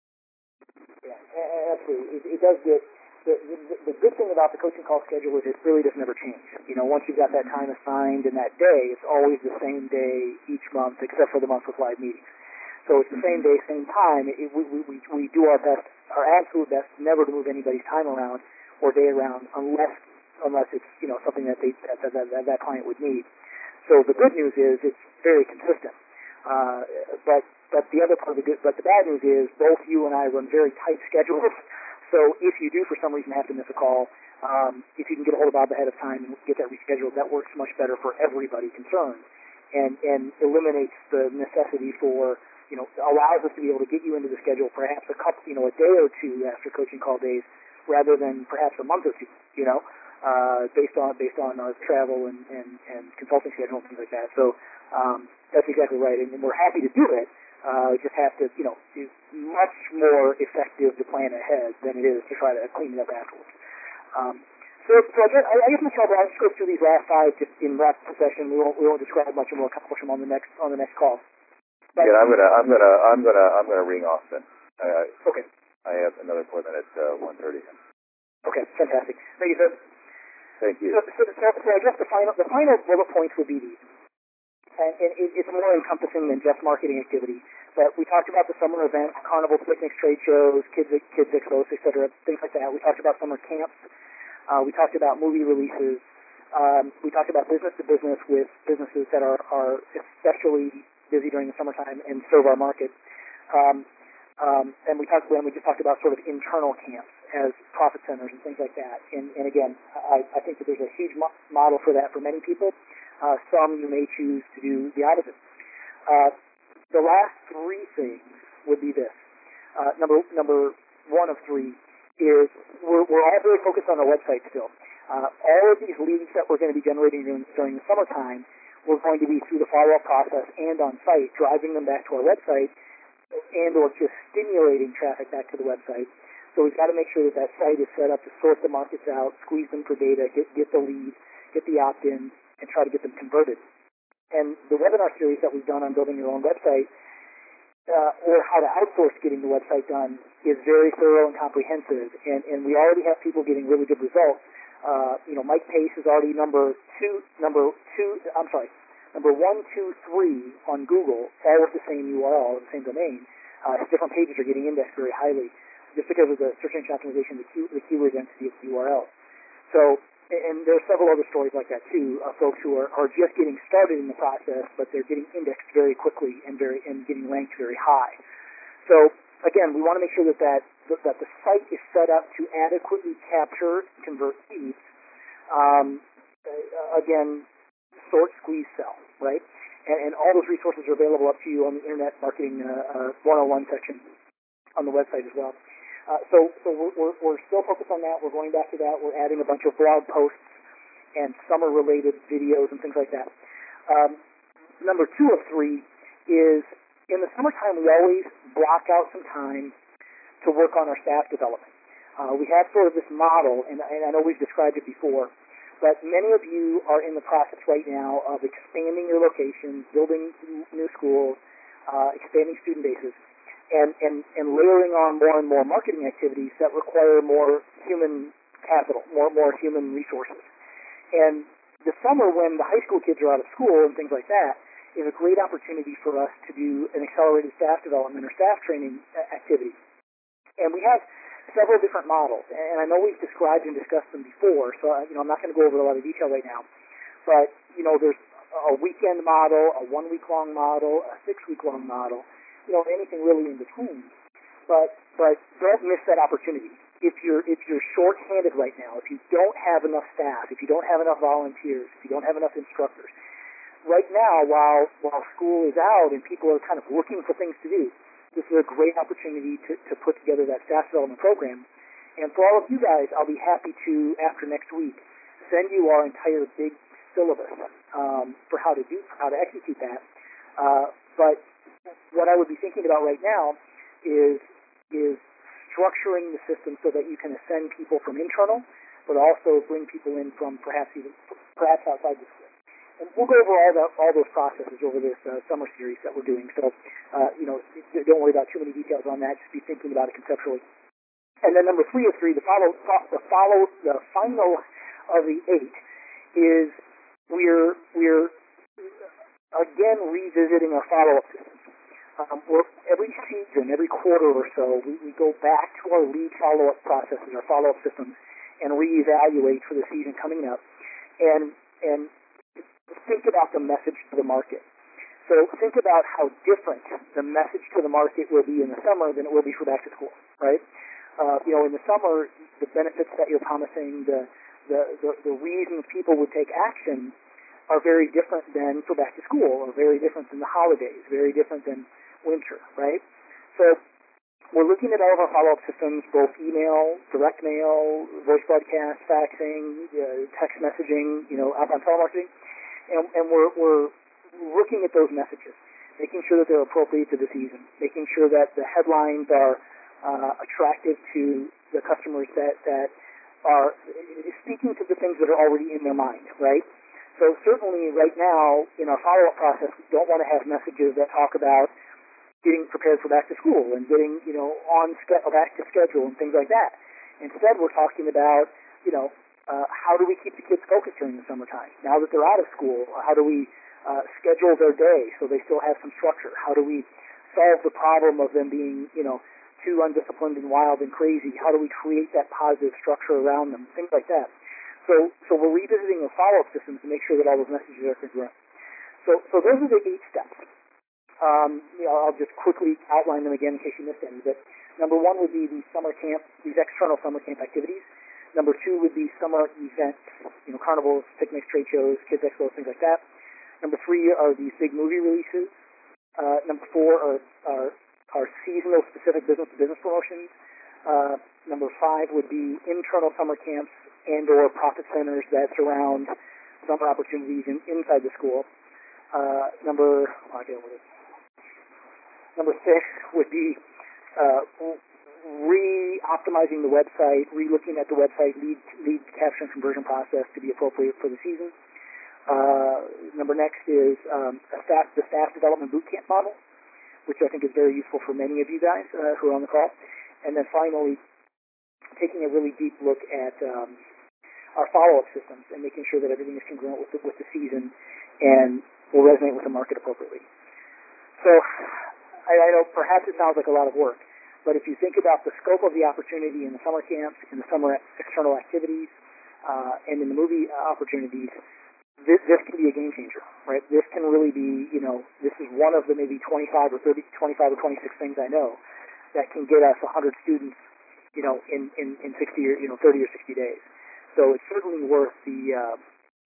Yeah, absolutely. It, it does get the, the the good thing about the coaching call schedule is it really doesn't ever change. You know, once you've got that time assigned and that day, it's always the same day each month, except for the month with live meetings. So it's the same day, same time. It, we, we, we do our best, our absolute best, never to move anybody's time around or day around unless unless it's you know something that they that that, that, that client would need. So the good news is it's very consistent. Uh, but but the other part of the good, but the bad news is both you and I run very tight schedules. So if you do for some reason have to miss a call, um, if you can get a hold of Bob ahead of time and get that rescheduled, that works much better for everybody concerned, and and eliminates the necessity for you know, allows us to be able to get you into the schedule perhaps a couple, you know, a day or two after coaching call days, rather than perhaps a month or two, you know, uh, based on based on our travel and, and, and consulting schedule and things like that. So um, that's exactly right, and, and we're happy to do it. Uh, we just have to, you know, it's much more effective to plan ahead than it is to try to clean it up afterwards. Um, so, so I guess, I guess Michelle, I'll just go through these last five just in rapid succession. We won't we won't describe much, and we'll accomplish them on the next on the next call. Yeah, I'm gonna, I'm gonna, I'm gonna, I'm gonna ring off then. I, okay. I have another appointment at uh, one thirty. Okay, fantastic. Thank you, sir. Thank you. So, so, so, so I guess the final, the final bullet points would be these, and, and it, it's more encompassing than just marketing activity. But we talked about the summer events, carnivals, picnics, trade shows, kids, kids expos, et cetera, things like that. We talked about summer camps. Uh, we talked about movie releases. Um, we talked about business to business with businesses that are, are especially busy during the summertime and serve our market. Um, um, and we talked, and we just talked about sort of internal camps as profit centers and things like that. And, and again, I, I think that there's a huge mo- model for that for many people. Uh, some you may choose to do the opposite. Uh, the last three things would be this. Uh, number number one of three is we're, we're all very focused on the website still. Uh, all of these leads that we're going to be generating during, during the summertime, we're going to be through the follow-up process and on site, driving them back to our website and or just stimulating traffic back to the website. So we've got to make sure that that site is set up to sort the markets out, squeeze them for data, get, get the lead, get the opt-ins, and try to get them converted. And the webinar series that we've done on building your own website uh, or how to outsource getting the website done is very thorough and comprehensive. And, and we already have people getting really good results. Uh, you know, Mike Pace is already number two, number two, I'm sorry, number one, two, three on Google, all with the same U R L, the same domain. Uh, his different pages are getting indexed very highly just because of the search engine optimization, the, key, the keyword density of the U R L. So, and there are several other stories like that too, of folks who are, are just getting started in the process, but they're getting indexed very quickly and very and getting ranked very high. So, again, we want to make sure that that that the site is set up to adequately capture, convert leads. Um, uh, again, sort, squeeze, sell, right? And, and all those resources are available up to you on the Internet Marketing uh, uh, one oh one section on the website as well. Uh, so so we're, we're, we're still focused on that. We're going back to that. We're adding a bunch of blog posts and summer-related videos and things like that. Um, number two of three is in the summertime, we always block out some time to work on our staff development. Uh, we have sort of this model, and, and I know we've described it before, but many of you are in the process right now of expanding your locations, building new schools, uh, expanding student bases, and, and, and layering on more and more marketing activities that require more human capital, more, more human resources. And the summer when the high school kids are out of school and things like that is a great opportunity for us to do an accelerated staff development or staff training activity. And we have several different models, and I know we've described and discussed them before, so you know I'm not going to go over a lot of detail right now. But you know, there's a weekend model, a one-week-long model, a six-week-long model, you know, anything really in between. But but don't miss that opportunity. If you're if you're short-handed right now, if you don't have enough staff, if you don't have enough volunteers, if you don't have enough instructors, right now, while while school is out and people are kind of looking for things to do, this is a great opportunity to, to put together that staff development program. And for all of you guys, I'll be happy to, after next week, send you our entire big syllabus um, for how to do, for how to execute that. Uh, but what I would be thinking about right now is is structuring the system so that you can ascend people from internal, but also bring people in from perhaps even perhaps outside the school. And we'll go over all that, all those processes over this uh, summer series that we're doing. So, uh, you know, don't worry about too many details on that. Just be thinking about it conceptually. And then number three of three, the follow, the follow, the final of the eight is we're we're again revisiting our follow-up systems. Um, we're, every season, every quarter or so, we, we go back to our lead follow-up processes, our follow-up systems, and reevaluate for the season coming up. And and think about the message to the market. So think about how different the message to the market will be in the summer than it will be for back to school, right? Uh, you know, in the summer, the benefits that you're promising, the, the, the, the reasons people would take action are very different than for back to school, or very different than the holidays, very different than winter, right? So we're looking at all of our follow-up systems, both email, direct mail, voice broadcast, faxing, uh, text messaging, you know, outbound telemarketing. And, and we're, we're looking at those messages, making sure that they're appropriate to the season, making sure that the headlines are uh, attractive to the customers that, that are speaking to the things that are already in their mind, right? So certainly right now in our follow-up process, we don't want to have messages that talk about getting prepared for back to school and getting, you know, on ske- back to schedule and things like that. Instead, we're talking about, you know, Uh, how do we keep the kids focused during the summertime? Now that they're out of school, how do we uh, schedule their day so they still have some structure? How do we solve the problem of them being, you know, too undisciplined and wild and crazy? How do we create that positive structure around them? Things like that. So, so we're revisiting the follow-up systems to make sure that all those messages are congruent. So, so those are the eight steps. Um, you know, I'll just quickly outline them again in case you missed any. But number one would be the summer camp, these external summer camp activities. Number two would be summer events, you know, carnivals, picnics, trade shows, kids expos, things like that. Number three are these big movie releases. Uh, number four are, are, are seasonal specific business-to-business promotions. Uh, number five would be internal summer camps and or profit centers that surround summer opportunities in, inside the school. Uh, number, oh, I get what it is. Number six would be uh, re-optimizing the website, re-looking at the website lead, lead capture and conversion process to be appropriate for the season. Uh, number next is um, a staff, the staff development bootcamp model, which I think is very useful for many of you guys uh, who are on the call. And then finally, taking a really deep look at um, our follow-up systems and making sure that everything is congruent with the, with the season and will resonate with the market appropriately. So I, I know perhaps it sounds like a lot of work, but if you think about the scope of the opportunity in the summer camps, in the summer external activities, uh, and in the movie opportunities, this, this can be a game changer, right? This can really be, you know, this is one of the maybe twenty-five or thirty, twenty-five or twenty-six things I know that can get us one hundred students, you know, in, in, in sixty or, you know, thirty or sixty days. So it's certainly worth the, uh,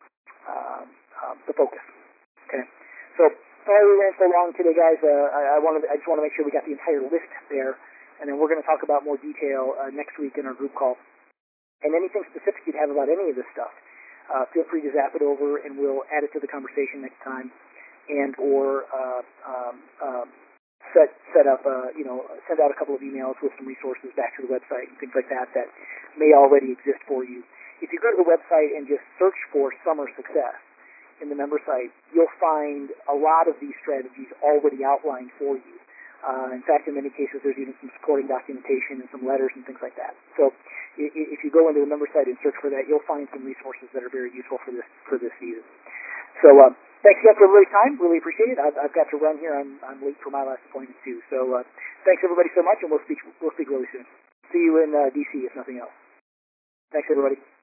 uh, uh, the focus. Okay. So sorry we ran so long today, guys. Uh, I, I wanted, I just want to make sure we got the entire list there. And then we're going to talk about more detail uh, next week in our group call. And anything specific you'd have about any of this stuff, uh, feel free to zap it over, and we'll add it to the conversation next time, and or uh, um, um, set set up, uh, you know, send out a couple of emails with some resources back to the website and things like that that may already exist for you. If you go to the website and just search for Summer Success in the member site, you'll find a lot of these strategies already outlined for you. Uh, in fact, in many cases, there's even some supporting documentation and some letters and things like that. So if you go into the member site and search for that, you'll find some resources that are very useful for this for this season. So uh, thanks again for everybody's time. Really appreciate it. I've, I've got to run here. I'm I'm late for my last appointment too. So uh, thanks everybody so much, and we'll speak we'll speak really soon. See you in uh, D C if nothing else. Thanks everybody.